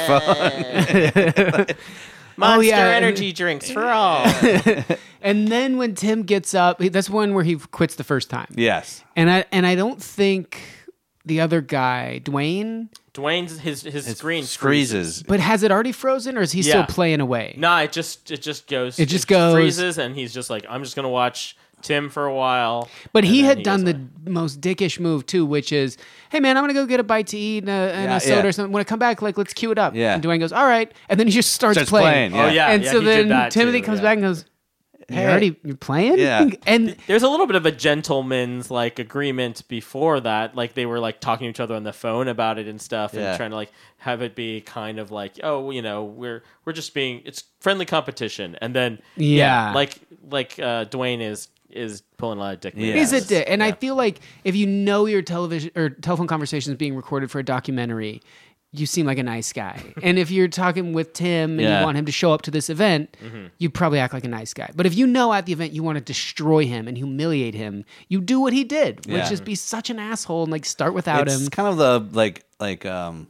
phone. Monster Oh, yeah. energy drinks for all. And then when Tim gets up, that's one where he quits the first time. Yes. And I and I don't think the other guy, Dwayne, Dwayne's his his, screen freezes. freezes. but has it already frozen or is he still Yeah. playing away? No, it just it just goes. It just goes- freezes, and he's just like, I'm just gonna watch Tim for a while. But he And then had done goes the away. most dickish move too, which is, hey man, I'm gonna go get a bite to eat and a, and Yeah, a soda yeah. or something. When I come back, like let's cue it up. Yeah. And Dwayne goes, all right, and then he just starts, Starts playing, yeah. Oh yeah, And yeah, so he did then that Timothy too, comes yeah. back and goes, hey, Hey. already you're playing? Yeah. And There's a little bit of a gentleman's like agreement before that, like they were like talking to each other on the phone about it and stuff, Yeah. and trying to like have it be kind of like, oh, you know, we're we're just being it's friendly competition, and then Yeah. like like uh, Dwayne is is pulling a lot of dick. Yeah. Is moves. it? And I Yeah. feel like if you know your television or telephone conversation is being recorded for a documentary, you seem like a nice guy. And if you're talking with Tim and Yeah. you want him to show up to this event, you probably act like a nice guy. But if you know at the event you want to destroy him and humiliate him, you do what he did, which Yeah. is be such an asshole and like start without It's him. kind of the like like um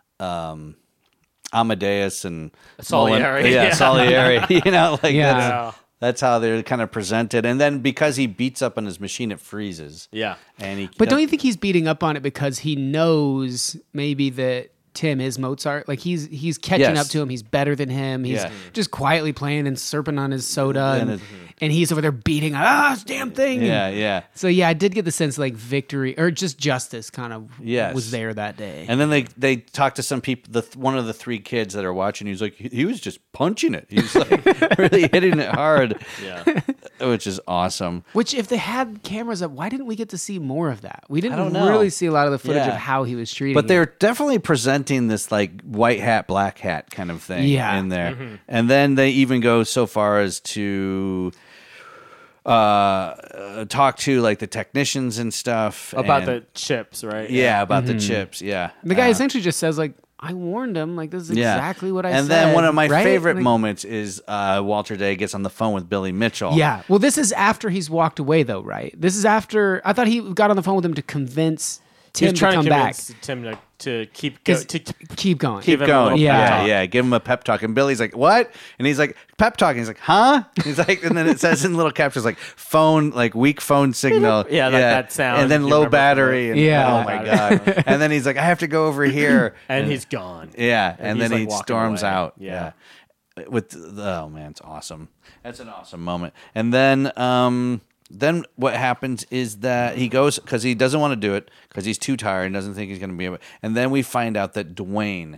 um Amadeus and Salieri, Mullen- yeah, yeah. Salieri. You know, like Yeah. that's, Yeah. that's how they're kind of presented. And then because he beats up on his machine, it freezes. Yeah. And he. But don't you think he's beating up on it because he knows maybe that Tim is Mozart? Like he's he's catching Yes. up to him. He's better than him. He's Yeah. just quietly playing and serping on his soda, And and, it- and he's over there beating ah this damn thing. Yeah, And yeah. so yeah, I did get the sense like victory or just justice kind of Yes. was there that day. And then they they talk to some people. The one of the three kids that are watching. He's like, he, he was just punching it. He was like really hitting it hard. Yeah. Which is awesome. Which if they had cameras up, why didn't we get to see more of that? We didn't don't know. really see a lot of the footage Yeah. of how he was treating. But it. they're definitely presenting this like white hat, black hat kind of thing Yeah. in there. And then they even go so far as to uh, uh, talk to like the technicians and stuff About and- the chips, right? yeah, about the chips. Yeah, the guy Uh, essentially just says like, "I warned him. Like this is yeah. exactly what I and said." then one of my right? favorite Like- moments is uh, Walter Day gets on the phone with Billy Mitchell. Yeah. Well, this is after he's walked away, though, right? This is after I thought he got on the phone with him to convince Tim He's to trying come to back. convince Tim to, to keep go, 'Cause- to, to Keep going. Keep him a going. little Yeah. yeah, pep yeah. Give him a pep talk. And Billy's like, what? And he's like, pep talk. And he's like, huh? He's like, and then it says in little captions like phone, like weak phone signal. Yeah, like that sound, And then if you low remember from battery. the- And, Yeah. Oh my God. And then he's like, I have to go over here. and he's gone. Yeah. And, he's, then like, he walking storms away. out. Yeah. Yeah. With the, oh man, it's awesome. That's an awesome moment. And then, um, then what happens is that he goes because he doesn't want to do it because he's too tired and doesn't think he's going to be able. And then we find out that Dwayne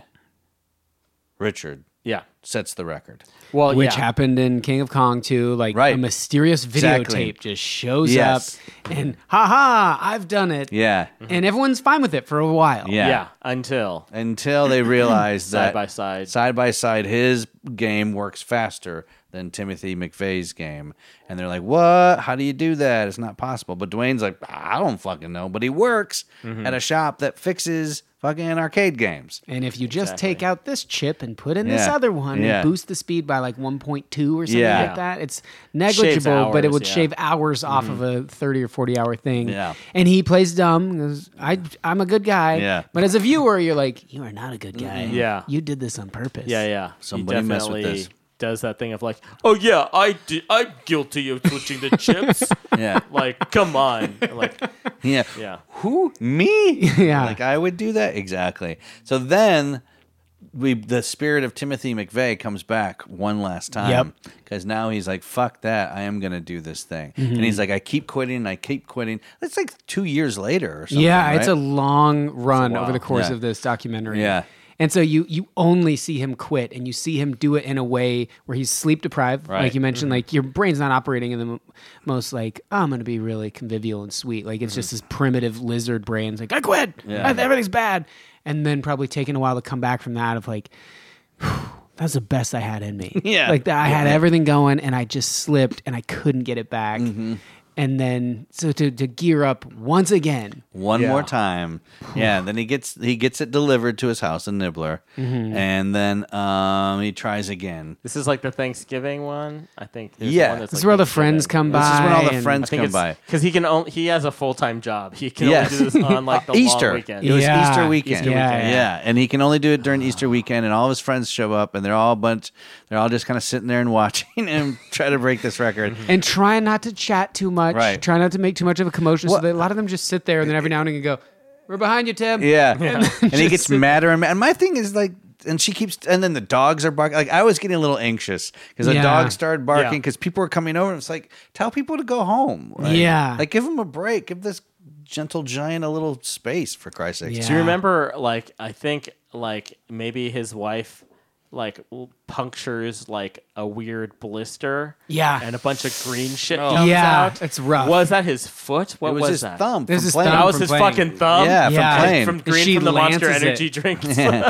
Richard Yeah. sets the record. Well, Which yeah. happened in King of Kong too. Like Right. a mysterious videotape Exactly. just shows Yes. up and haha, I've done it. Yeah. And everyone's fine with it for a while. Yeah. Yeah. Until Until they realize Side that by side. side by side, his game works faster than Timothy McVeigh's game, and they're like, "What? How do you do that? It's not possible." But Dwayne's like, "I don't fucking know," but he works Mm-hmm. at a shop that fixes fucking arcade games. And if you just take out this chip and put in this Yeah. other one Yeah. and boost the speed by like one point two or something Yeah. like that, it's negligible, but it hours, would yeah. shave hours off of a thirty or forty hour thing. Yeah. And he plays dumb because I, I'm a good guy. Yeah. But as a viewer, you're like, you are not a good guy. Yeah. You did this on purpose. Yeah, yeah. Somebody he mess with definitely this. does that thing of like, oh yeah, I did. I'm guilty of switching the chips. Yeah, Like, come on. Like, yeah. yeah. Who? Me? Yeah. Like I would do that exactly. So then we the spirit of Timothy McVeigh comes back one last time. Yep. Because now he's like, fuck that, I am gonna do this thing. Mm-hmm. And he's like, I keep quitting and I keep quitting. It's like two years later or something. Yeah, it's a right? long run while. over the course Yeah. of this documentary. Yeah. And so you you only see him quit, and you see him do it in a way where he's sleep deprived, Right. like you mentioned. Like your brain's not operating in the mo- most like, oh, I'm going to be really convivial and sweet. Like it's just this primitive lizard brain. It's like I quit, Yeah. everything's bad, and then probably taking a while to come back from that of like, that's the best I had in me. Yeah. like that, I had Yeah. everything going, and I just slipped, and I couldn't get it back. Mm-hmm. And then so to to gear up once again. One Yeah. more time. Yeah, and then he gets he gets it delivered to his house in Nibbler. Mm-hmm. And then um, he tries again. This is like the Thanksgiving one. I think. There's Yeah. one that's This is like where the Thanksgiving. friends come by. This is when all the and- friends come by. because he can only he has a full time job. He can Yes. only do this on like the Easter. long weekend. It was Yeah. Easter weekend. Easter weekend. Yeah. and he can only do it during Easter weekend, and all of his friends show up, and they're all a bunch. They're all just kind of sitting there and watching him try to break this record. and trying not to chat too much, Right. try not to make too much of a commotion. Well- so that a lot of them just sit there, and then every now and then you go, "We're behind you, Tim." Yeah, and, he just gets sit- madder and madder. And my thing is like, and she keeps, and then the dogs are barking. Like I was getting a little anxious because the Yeah. dogs started barking Yeah. because people were coming over. And it's like, tell people to go home. Like, Yeah. like give them a break. Give this gentle giant a little space for Christ's sake. Yeah. Do you remember, like, I think, like, maybe his wife, like, l- punctures, like, a weird blister. Yeah. And a bunch of green shit Oh. comes Yeah, out. it's rough. Was that his foot? What It was, was his that? thumb. This from is playing. thumb That was from his playing. fucking thumb? Yeah, from Yeah. playing. From green She from the Monster lances Energy it. drinks.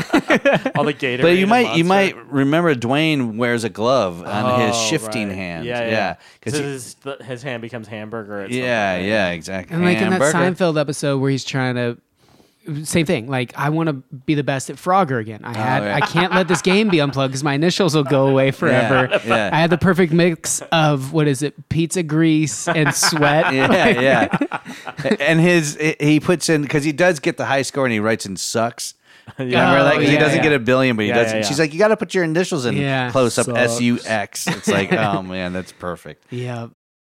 All the Gatorade. But you and might you Monster. might remember Dwayne wears a glove on his Oh, shifting right. hand. Yeah, yeah. yeah. Because he- his, th- his hand becomes hamburger. At some yeah, point, right? yeah, exactly. And like in that Hamburger. Seinfeld episode where he's trying to, same thing. Like I want to be the best at Frogger again. I had, yeah. I can't let this game be unplugged because my initials will go away forever. yeah. I had the perfect mix of what is it, pizza grease and sweat. Yeah, yeah. And his he puts in because he does get the high score and he writes in sucks. Remember Oh, that? 'Cause he yeah, doesn't yeah. get a billion, but he Yeah, does. yeah, yeah. She's like, you got to put your initials in Yeah. close up. Sucks. S U X. It's like, oh man, that's perfect. Yeah.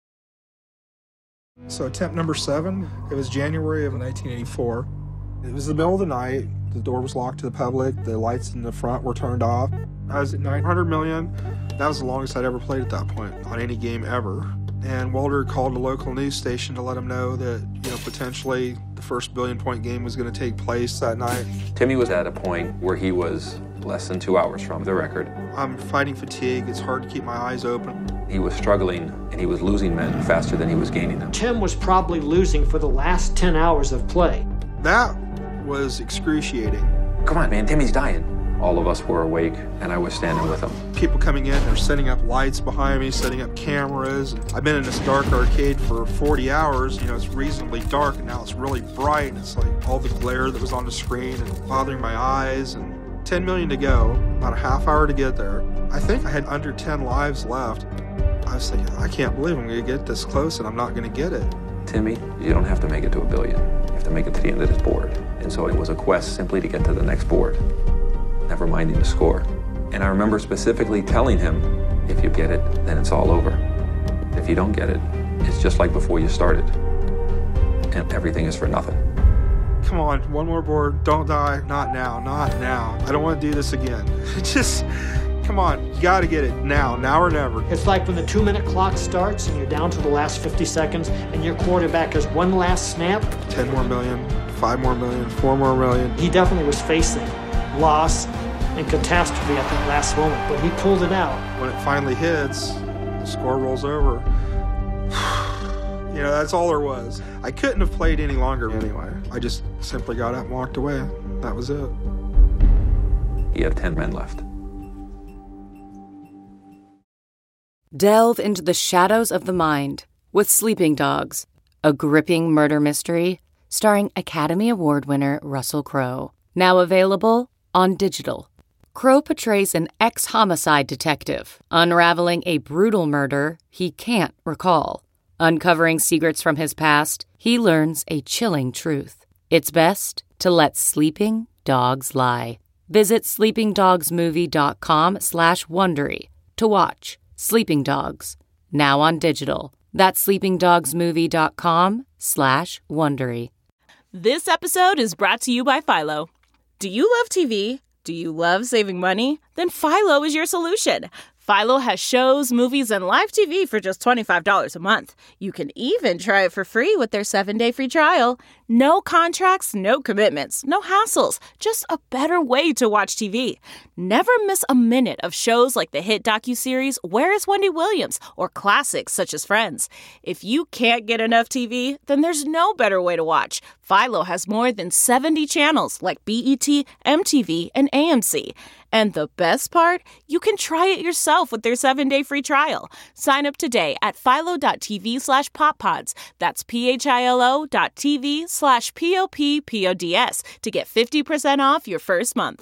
So attempt number seven, it was January of nineteen eighty-four. It was the middle of the night. The door was locked to the public. The lights in the front were turned off. I was at nine hundred million. That was the longest I'd ever played at that point on any game ever. And Walter called a local news station to let him know that, you know, potentially the first billion point game was going to take place that night. Timmy was at a point where he was less than two hours from the record. I'm fighting fatigue. It's hard to keep my eyes open. He was struggling and he was losing men faster than he was gaining them. Tim was probably losing for the last ten hours of play. That was excruciating. Come on, man, Timmy's dying. All of us were awake and I was standing with him. People coming in, they're setting up lights behind me, setting up cameras. I've been in this dark arcade for forty hours. You know, it's reasonably dark, and now it's really bright. It's like all the glare that was on the screen and bothering my eyes. And ten million to go, about a half hour to get there. I think I had under ten lives left. I was thinking, I can't believe I'm going to get this close and I'm not going to get it. Timmy, you don't have to make it to a billion. have to make it to the end of this board. And so it was a quest simply to get to the next board, never minding the score. And I remember specifically telling him, if you get it, then it's all over. If you don't get it, it's just like before you started. And everything is for nothing. Come on, one more board. Don't die. Not now. Not now. I don't want to do this again. Just, come on. You got to get it now. Now or never. It's like when the two-minute clock starts and you're down to the last fifty seconds and your quarterback has one last snap. Ten more million, five more million, four more million. He definitely was facing loss and catastrophe at that last moment, but he pulled it out. When it finally hits, the score rolls over. You know, that's all there was. I couldn't have played any longer anyway. I just simply got up and walked away. That was it. He had ten men left. Delve into the shadows of the mind with Sleeping Dogs, a gripping murder mystery starring Academy Award winner Russell Crowe. Now available on digital. Crowe portrays an ex-homicide detective unraveling a brutal murder he can't recall. Uncovering secrets from his past, he learns a chilling truth. It's best to let sleeping dogs lie. Visit sleepingdogsmovie.com slash Wondery to watch Sleeping Dogs, now on digital. That's sleepingdogsmovie.com slash Wondery. This episode is brought to you by Philo. Do you love T V? Do you love saving money? Then Philo is your solution. Philo has shows, movies, and live T V for just twenty-five dollars a month. You can even try it for free with their seven-day free trial. No contracts, no commitments, no hassles. Just a better way to watch T V. Never miss a minute of shows like the hit docuseries Where is Wendy Williams? Or classics such as Friends. If you can't get enough T V, then there's no better way to watch. Philo has more than seventy channels like B E T, M T V, and A M C. And the best part? You can try it yourself with their seven-day free trial. Sign up today at philo.tv slash poppods. That's P-H-I-L-O dot TV slash P-O-P-P-O-D-S to get fifty percent off your first month.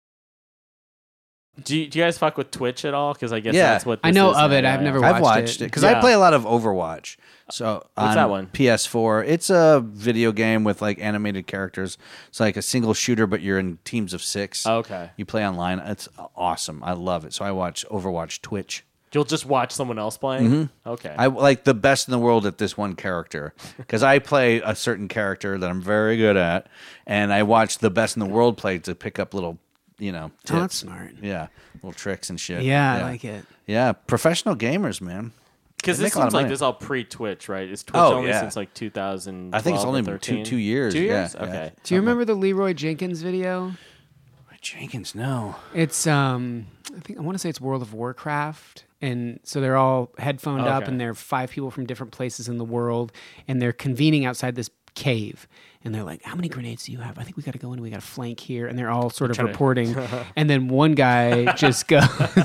Do you, do you guys fuck with Twitch at all? Because I guess Yeah. that's what this I know is of now. it. Yeah, I've yeah. never watched, I've watched it because Yeah. I play a lot of Overwatch. So What's on that one? P S four, it's a video game with like animated characters. It's like a single shooter, but you're in teams of six. Okay. You play online. It's awesome. I love it. So I watch Overwatch Twitch. You'll just watch someone else playing? Mm-hmm. Okay. I like the best in the world at this one character because I play a certain character that I'm very good at, and I watch the best in the world play to pick up little, you know, tips. Oh, that's smart. Yeah, little tricks and shit. Yeah, I like it. Yeah, professional gamers, man. Because They this make a lot seems of like money. this is all pre-Twitch, right? Is Twitch Oh, only yeah. since like two thousand? I think it's only two- two years, Two years? yeah, yeah. Okay. Do you remember the Leroy Jenkins video? Jenkins, no. It's um, I think I want to say it's World of Warcraft, and so they're all headphoned up, Okay. and they're five people from different places in the world, and they're convening outside this cave, and they're like, "How many grenades do you have? I think we got to go in. We got to flank here," and they're all sort of trying to- reporting, and then one guy just goes,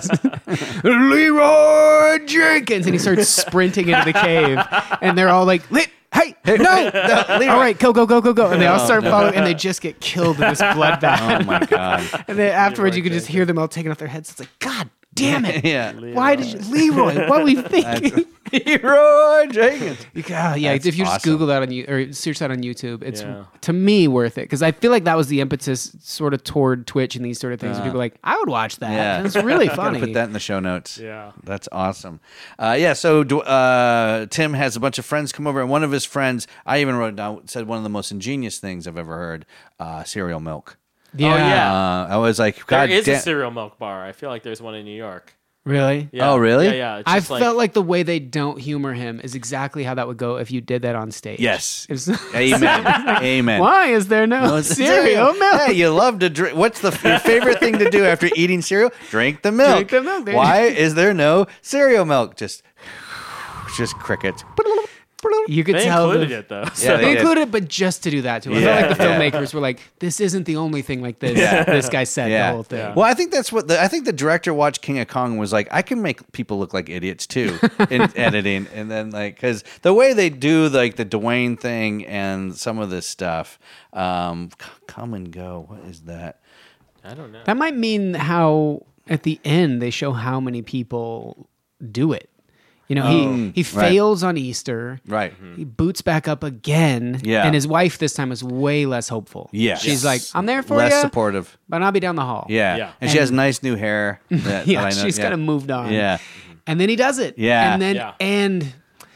"Leroy Jenkins," and he starts sprinting into the cave, and they're all like, "Lit." Hey, no, no, all right, go, go, go, go, go. And they all start following, and they just get killed in this bloodbath. Oh my god. And then afterwards, you can just hear them all taking off their heads. It's like, God damn it. Yeah. Why did you, Leroy, what were we thinking? Leroy Jenkins. You ca- yeah, That's if you just awesome. Google that on you or search that on YouTube, it's Yeah. to me worth it because I feel like that was the impetus sort of toward Twitch and these sort of things. Uh, People are like, I would watch that. Yeah. And it's really Gotta funny. put that in the show notes. Yeah. That's awesome. Uh, yeah, so do- uh, Tim has a bunch of friends come over, and one of his friends, I even wrote down, said one of the most ingenious things I've ever heard, uh, cereal milk. Yeah. Oh, yeah. Uh, I was like, There God is damn. a cereal milk bar. I feel like there's one in New York. Really? Yeah. Oh, really? Yeah, yeah. It's I just felt like the way they don't humor him is exactly how that would go if you did that on stage. Yes. It's- Amen. Amen. Why is there no, No, it's cereal milk? Yeah, you love to drink. What's the your favorite thing to do after eating cereal? Drink the milk. Drink the milk. There you Why is there no cereal milk? Just, just crickets. You could They tell included the- it though. Yeah, They they did. included it, but just to do that to him. I Yeah, felt like the yeah. filmmakers were like, "This isn't the only thing like this." Yeah. This guy said Yeah. the whole thing. Yeah. Well, I think that's what the, I think the director watched King of Kong and was like, I can make people look like idiots too in editing, and then like because the way they do like the Dwayne thing and some of this stuff, um, c- come and go. What is that? I don't know. That might mean how at the end they show how many people do it. You know, Oh, he he right. fails on Easter. Right. He boots back up again. Yeah. And his wife this time is way less hopeful. Yes. She's like, I'm there for Less you. supportive. But I'll be down the hall. Yeah. Yeah. And, she has nice new hair. That, Yeah, that I know. she's yeah. kind of moved on. Yeah. And then he does it. Yeah. And then Yeah. and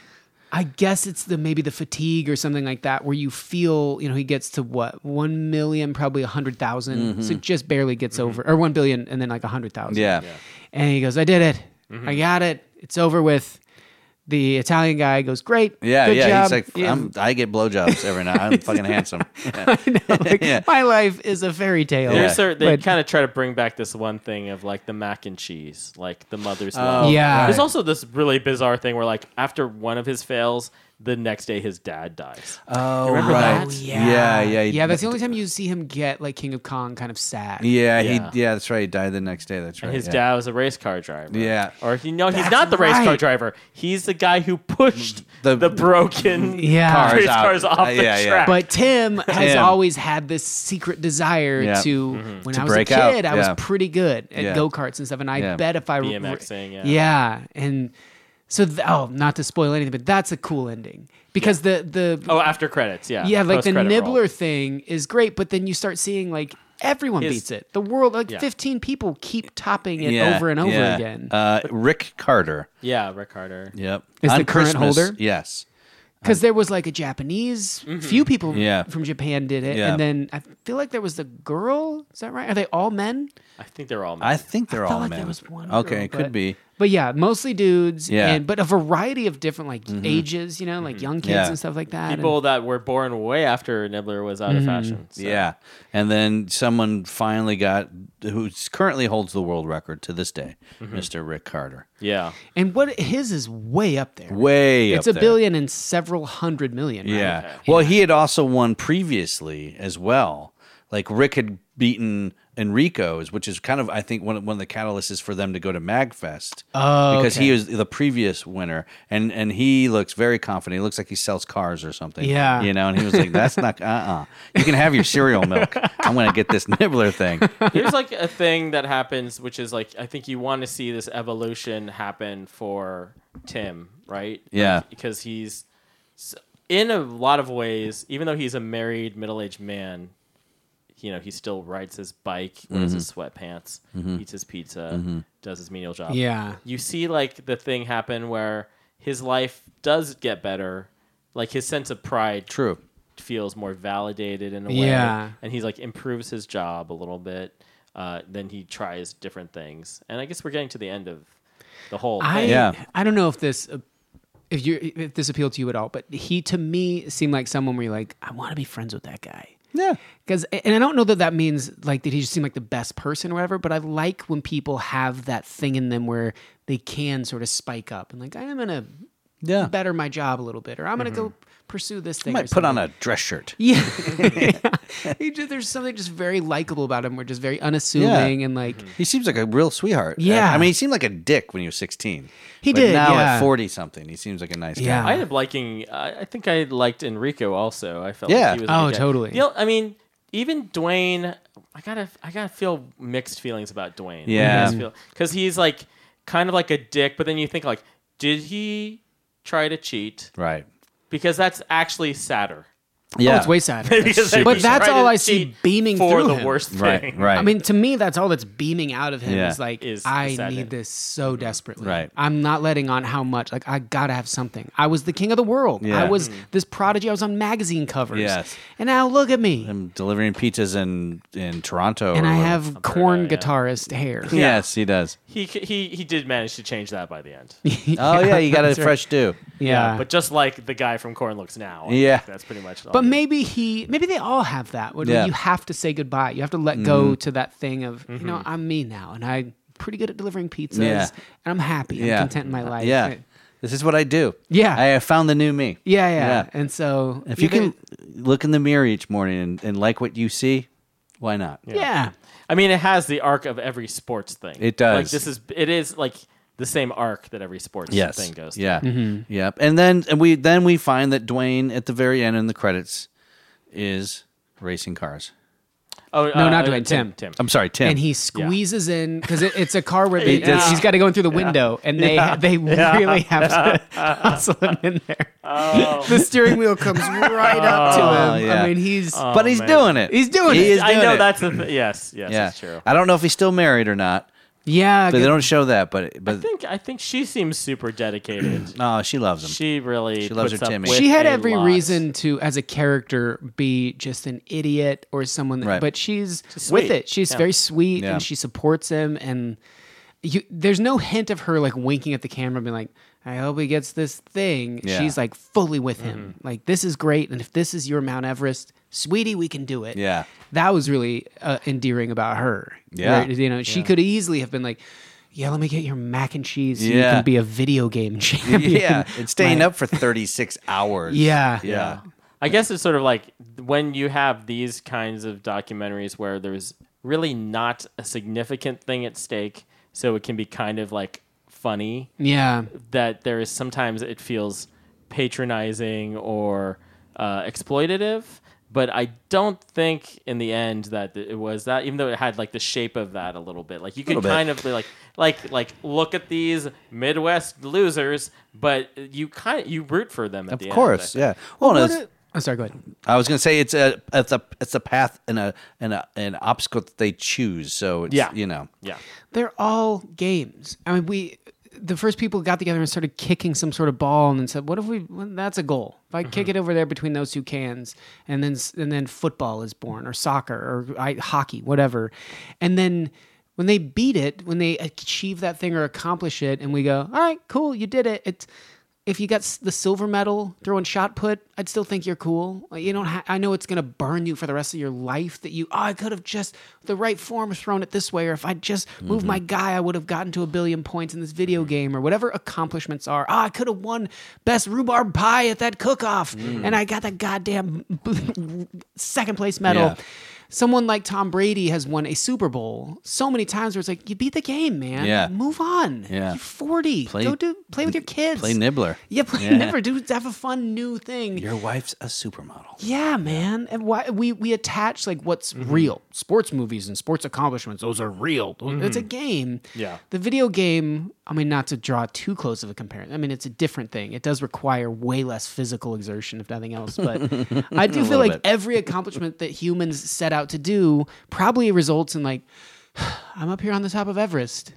I guess it's the maybe the fatigue or something like that where you feel, you know, he gets to what, one million, probably a hundred thousand. So it just barely gets over, or one billion and then like a hundred thousand. Yeah. And he goes, I did it. I got it. It's over with. The Italian guy goes, great. Yeah, good yeah. job. He's like, Yeah. I'm, I get blowjobs every night. I'm fucking handsome. Yeah. I know, like, Yeah. my life is a fairy tale. There's a, they But- kind of try to bring back this one thing of like the mac and cheese, like the mother's Oh, love. Yeah. There's also this really bizarre thing where like after one of his fails, the next day his dad dies. Oh, remember right. that? yeah. Yeah, yeah. he- Yeah, that's the only time you see him get like King of Kong kind of sad. Yeah, Yeah. he. Yeah, that's right. He died the next day. That's right. And his yeah. dad was a race car driver. Yeah. Or he no, he's That's not the race car right. driver. He's the guy who pushed The- the, broken Yeah. Cars race out. cars off Uh, the yeah, yeah. track. But Tim has Tim. always had this secret desire Yeah. to, Mm-hmm. when To I was a break out, kid, I yeah. was pretty good at Yeah. go-karts and stuff. And I Yeah. bet if I... BMXing, yeah. Yeah. And so, th- oh, not to spoil anything, but that's a cool ending. Because the... the oh, after credits, yeah. yeah, like the Post-credit Nibbler roll. thing is great, but then you start seeing like everyone His- beats it. The world, like Yeah. fifteen people keep topping it Yeah, over and over yeah. again. Uh, Rick Carter. Yeah, Rick Carter. Yep. Is On the current Christmas, holder? Yes. Because there was like a Japanese, few people Yeah. from Japan did it, Yeah. and then I feel like there was the girl. Is that right? Are they all men? I think they're all. I think they're felt all like men. there was one okay, girl, it could but- be. But yeah, mostly dudes. Yeah. and but a variety of different like ages. You know, like young kids Yeah. and stuff like that. people that were born way after Nibbler was out of fashion. So. Yeah. And then someone finally got who currently holds the world record to this day, Mister Rick Carter. Yeah. And, and what his is way up there. Way It's up a there. billion and several hundred million. Right? Yeah. Well, he had also won previously as well. Like Rick had beaten Enrico's, which is kind of I think one of, one of the catalysts for them to go to MagFest. Oh, because okay. he was the previous winner, and and he looks very confident. He looks like he sells cars or something. Yeah. you know. And he was like, "That's not uh uh You can have your cereal milk. I'm going to get this Nibbler thing." Here's like a thing that happens, which is like I think you want to see this evolution happen for Tim, right? Yeah. Like, because he's s- in a lot of ways, even though he's a married middle-aged man, you know, he still rides his bike, wears his sweatpants, eats his pizza, does his menial job. Yeah. You see like the thing happen where his life does get better, like his sense of pride True. feels more validated in a way. Yeah. And he's like improves his job a little bit. Uh, then he tries different things. And I guess we're getting to the end of the whole I thing. Yeah. I don't know if this uh, if you if this appealed to you at all, but he to me seemed like someone where you're like, I want to be friends with that guy. Yeah. Because, and I don't know that that means like that he just seemed like the best person or whatever, but I like when people have that thing in them where they can sort of spike up and like, I am going to Yeah. better my job a little bit, or I'm going to go pursue this thing. I or might put on something. a dress shirt. Yeah. he just, there's something just very likable about him. We're just very unassuming and like, He seems like a real sweetheart. Yeah. I mean, he seemed like a dick when he was sixteen. He But did, now yeah. at forty something, he seems like a nice Yeah. guy. I ended up liking, uh, I think I liked Enrico also. I felt Yeah. like he was a Oh, good guy. totally. You know, I mean, even Dwayne, I gotta, I gotta feel mixed feelings about Dwayne. Yeah. Because he's like kind of like a dick, but then you think like, did he try to cheat? Right. Because that's actually sadder. Yeah. oh, it's way sadder. Because super but he that's tried all to I see cheat beaming for through the him. worst thing. Right. Right. I mean, to me, that's all that's beaming out of him Yeah. is like, Is I sadness. need this so desperately. Right. I'm not letting on how much. Like, I gotta have something. I was the king of the world. Yeah. I was this prodigy. I was on magazine covers. Yes. And now look at me. I'm delivering pizzas in in Toronto. And or I whatever. have corn yeah. guitarist hair. Yes, he does. He he he did manage to change that by the end. Oh yeah, you got a that's right. fresh do. Yeah. But just like the guy from Corn looks now. I Yeah. think that's pretty much all. But it is. maybe he, maybe they all have that. Where Yeah. you have to say goodbye. You have to let go to that thing of, you know, I'm me now, and I'm pretty good at delivering pizzas, Yeah. and I'm happy. I'm Yeah. content in my life. Yeah. This is what I do. Yeah. I have found the new me. Yeah, yeah. Yeah. And so If you even- can look in the mirror each morning and, and like what you see, why not? yeah. I mean, it has the arc of every sports thing. It does. Like this is it is like the same arc that every sports Yes. thing goes through. Yeah. Mm-hmm. Yep. And then and we then we find that Dwayne at the very end in the credits is racing cars. Oh, no, uh, not uh, Dwayne. Tim. Tim. I'm sorry, Tim. And he squeezes in because it, it's a car where they, does- he's got to go in through the window, and they Yeah. they Yeah. really have to hustle him in there. Oh. The steering wheel comes right up to Oh, him. yeah. I mean, he's Oh, but he's man. doing it. He's doing He it. is I doing know it. that's the th- yes, yes, yeah. that's true. I don't know if he's still married or not. yeah. But they don't show that. But but I think I think she seems super dedicated. no, she loves him. She really She loves puts her up Timmy. with She had a every lot. reason to, as a character, be just an idiot or someone. That, Right. But she's, She's with sweet. it. She's Yeah. very sweet, Yeah. and she supports him. And you, there's no hint of her like winking at the camera, being like, "I hope he gets this thing." Yeah. She's like fully with him. Mm-hmm. Like, this is great, and if this is your Mount Everest, sweetie, we can do it. Yeah. That was really uh, endearing about her. Yeah. Where, you know, she could easily have been like, "Yeah, let me get your mac and cheese so you Yeah. can be a video game champion." Yeah, and staying Like- up for thirty-six hours. Yeah. yeah, I guess it's sort of like when you have these kinds of documentaries where there's really not a significant thing at stake, so it can be kind of like funny. Yeah. That there is sometimes it feels patronizing or uh, exploitative. But I don't think in the end that it was that, even though it had like the shape of that a little bit. Like you could Little bit. kind of be like, like, like look at these Midwest losers, but you kind of, you root for them at of the course. end. I think. Yeah. Well, What it's- a- oh, sorry, go ahead. I was gonna say it's a it's a it's a path and a and a an obstacle that they choose. So it's, Yeah. you know. Yeah. They're all games. I mean, we, the first people got together and started kicking some sort of ball, and then said, "What if we? Well, that's a goal. If I kick it over there between those two cans, and then s- and then football is born, or soccer, or I, hockey, whatever." And then when they beat it, when they achieve that thing or accomplish it, and we go, "All right, cool, you did it." It's if you got s- the silver medal throwing shot put, I'd still think you're cool. Like, you don't. Ha- I know it's gonna burn you for the rest of your life. That you, oh, I could have just the right form thrown it this way, or if I just moved my guy, I would have gotten to a billion points in this video game, or whatever accomplishments are. Oh, I could have won best rhubarb pie at that cook-off, and I got that goddamn second place medal. Yeah. Someone like Tom Brady has won a Super Bowl so many times where it's like, you beat the game, man. Yeah. Move on. Yeah. You're forty. Play- Go do play with your kids. Play Nibbler. Yeah, play Yeah. Nibbler. Do have a fun new thing. Your wife's a supermodel. Yeah, man. And why we we attach like what's Mm-hmm. real. Sports movies and sports accomplishments, those are real. It's a game. Yeah. The video game, I mean, not to draw too close of a comparison. I mean, it's a different thing. It does require way less physical exertion, if nothing else. But I do feel little like bit. every accomplishment that humans set out to do probably results in like, I'm up here on the top of Everest.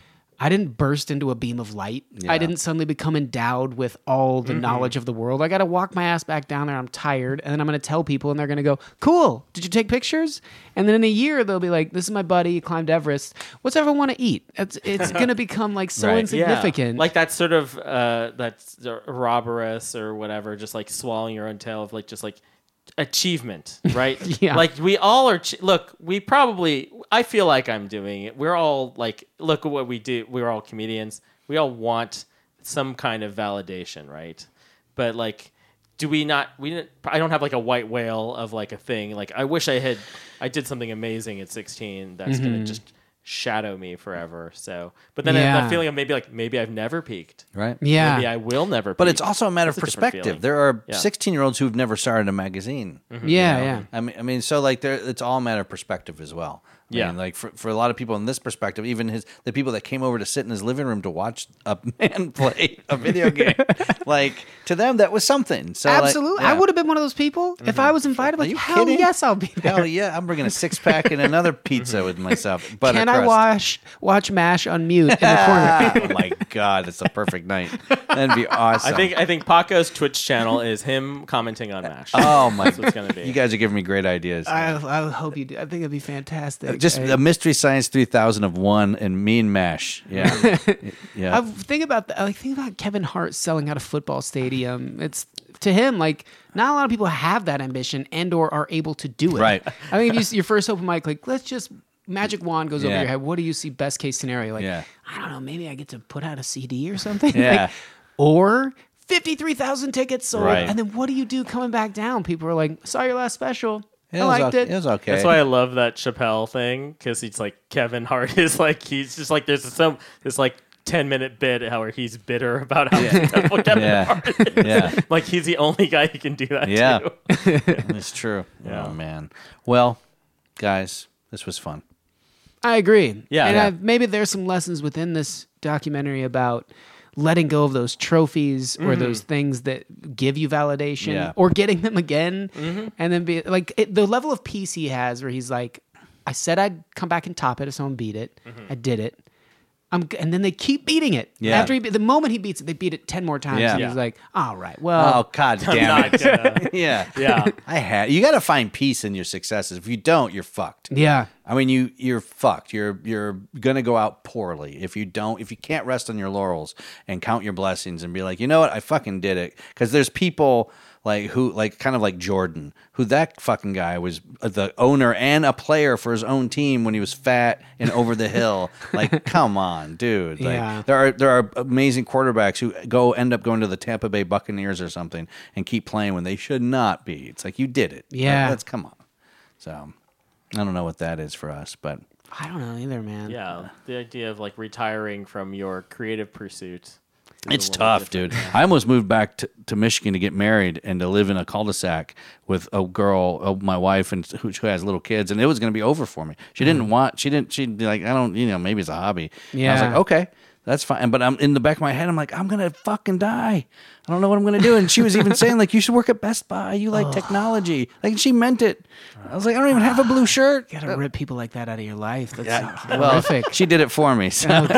I didn't burst into a beam of light. I didn't suddenly become endowed with all the knowledge of the world. I got to walk my ass back down there. I'm tired. And then I'm going to tell people, and they're going to go, cool. Did you take pictures? And then in a year, they'll be like, this is my buddy. He climbed Everest. What's everyone want to eat? It's, it's going to become like so Right. insignificant. Yeah. Like that sort of uh, that's robberous or whatever, just like swallowing your own tail of like just like achievement, right? Yeah. Like we all are. Ch- look, we probably. I feel like I'm doing it. We're all like, look at what we do. We're all comedians. We all want some kind of validation, right? But like, do we not? We didn't. I don't have like a white whale of like a thing. Like I wish I had. I did something amazing at sixteen. That's gonna just shadow me forever. So, but then I have Yeah. that feeling of maybe like maybe I've never peaked. Right. yeah. Maybe I will never. But peak. it's also a matter That's of a different perspective. feeling. There are Yeah. sixteen-year-olds who've never started a magazine. yeah, you know? yeah. I mean, I mean, so like, there, it's all a matter of perspective as well. I Yeah. mean, like for, for a lot of people in this perspective, even his the people that came over to sit in his living room to watch a man play a video game, like to them that was something. So like, Absolutely. yeah. I would have been one of those people if I was invited. Like, you hell kidding? yes, I'll be there. Hell yeah, I'm bringing a six pack and another pizza with myself. Butter Can I crust. watch watch MASH on mute in the corner? oh my god, it's a perfect night. That'd be awesome. I think I think Paco's Twitch channel is him commenting on MASH. Oh my! That's what it's gonna be. You guys are giving me great ideas. I, I hope you do. I think it'd be fantastic. Just I, a Mystery Science three thousand of one and me and MASH. Yeah, yeah. I think about the, I think about Kevin Hart selling out a football stadium. It's to him like not a lot of people have that ambition and or are able to do it. Right. I think if you see your first open mic, like let's just magic wand goes over Yeah. your head. What do you see best case scenario? Like Yeah. I don't know. Maybe I get to put out a C D or something. Yeah. Like, or fifty-three thousand tickets sold. Right. And then what do you do coming back down? People are like, saw your last special. It I was liked okay. it. It was okay. That's why I love that Chappelle thing because he's like Kevin Hart is like he's just like there's some this like ten minute bit how where he's bitter about how successful Kevin Yeah. Hart is. Yeah. Like he's the only guy who can do that Yeah. too. It's true. Yeah. Oh man. Well, guys, this was fun. I agree. Yeah, and yeah. I've, maybe there's some lessons within this documentary about letting go of those trophies or Mhm. those things that give you validation, Yeah. or getting them again, Mhm. and then be like it, the level of peace he has, where he's like, "I said I'd come back and top it if someone beat it. Mhm. I did it." I'm, and then they keep beating it. Yeah. After he, be- the moment he beats it, they beat it ten more times. Yeah. And Yeah. he's like, "All right, well, Oh, God I'm damn not it. gonna- yeah. Yeah. I had you got to find peace in your successes. If you don't, you're fucked. yeah, I mean, you you're fucked. You're you're gonna go out poorly if you don't if you can't rest on your laurels and count your blessings and be like, you know what, I fucking did it. Because there's people like who like kind of like Jordan, who that fucking guy was the owner and a player for his own team when he was fat and over the hill. Like, come on, dude. Like, Yeah. there are there are amazing quarterbacks who go end up going to the Tampa Bay Buccaneers or something and keep playing when they should not be. It's like you did it. Yeah. Like, let's come on. So. I don't know what that is for us, but I don't know either, man. Yeah, the idea of like retiring from your creative pursuits. is it's a little tough, different. dude. I almost moved back to, to Michigan to get married and to live in a cul-de-sac with a girl, uh, my wife, and who, who has little kids, and it was going to be over for me. She didn't want. She didn't. She'd be like, I don't. You know, maybe it's a hobby. And I was Yeah. like, okay. That's fine. But I'm in the back of my head, I'm like, I'm going to fucking die. I don't know what I'm going to do. And she was even saying, like, you should work at Best Buy. You like technology. Like, she meant it. I was like, I don't even have a blue shirt. You gotta rip people like that out of your life. That's Yeah. horrific. Well, she did it for me. So. Oh, good,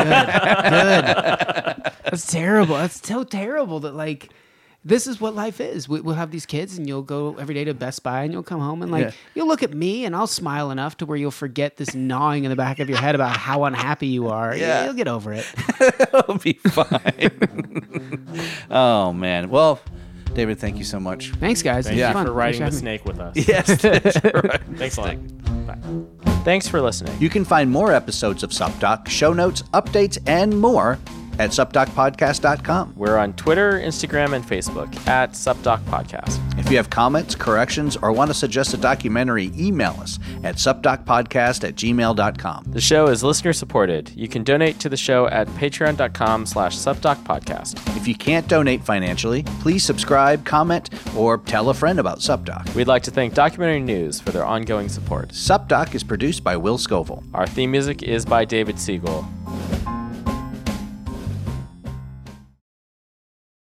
good. That's terrible. That's so terrible that like this is what life is. We, we'll have these kids, and you'll go every day to Best Buy, and you'll come home, and like Yeah. you'll look at me, and I'll smile enough to where you'll forget this gnawing in the back of your head about how unhappy you are. Yeah. You'll get over it. It'll be fine. Oh, man. Well, David, thank you so much. Thanks, guys. Thank It was you fun. for riding the Thanks for snake with us. Yes. Thanks a lot. Bye. Thanks for listening. You can find more episodes of SupDoc, show notes, updates, and more at sup doc podcast dot com. We're on Twitter, Instagram, and Facebook at SupDoc Podcast. If you have comments, corrections, or want to suggest a documentary, email us at supdocpodcast at gmail dot com. The show is listener supported. You can donate to the show at patreon.com slash supdocpodcast. If you can't donate financially, please subscribe, comment, or tell a friend about SupDoc. We'd like to thank Documentary News for their ongoing support. SupDoc is produced by Will Scoville. Our theme music is by David Siegel.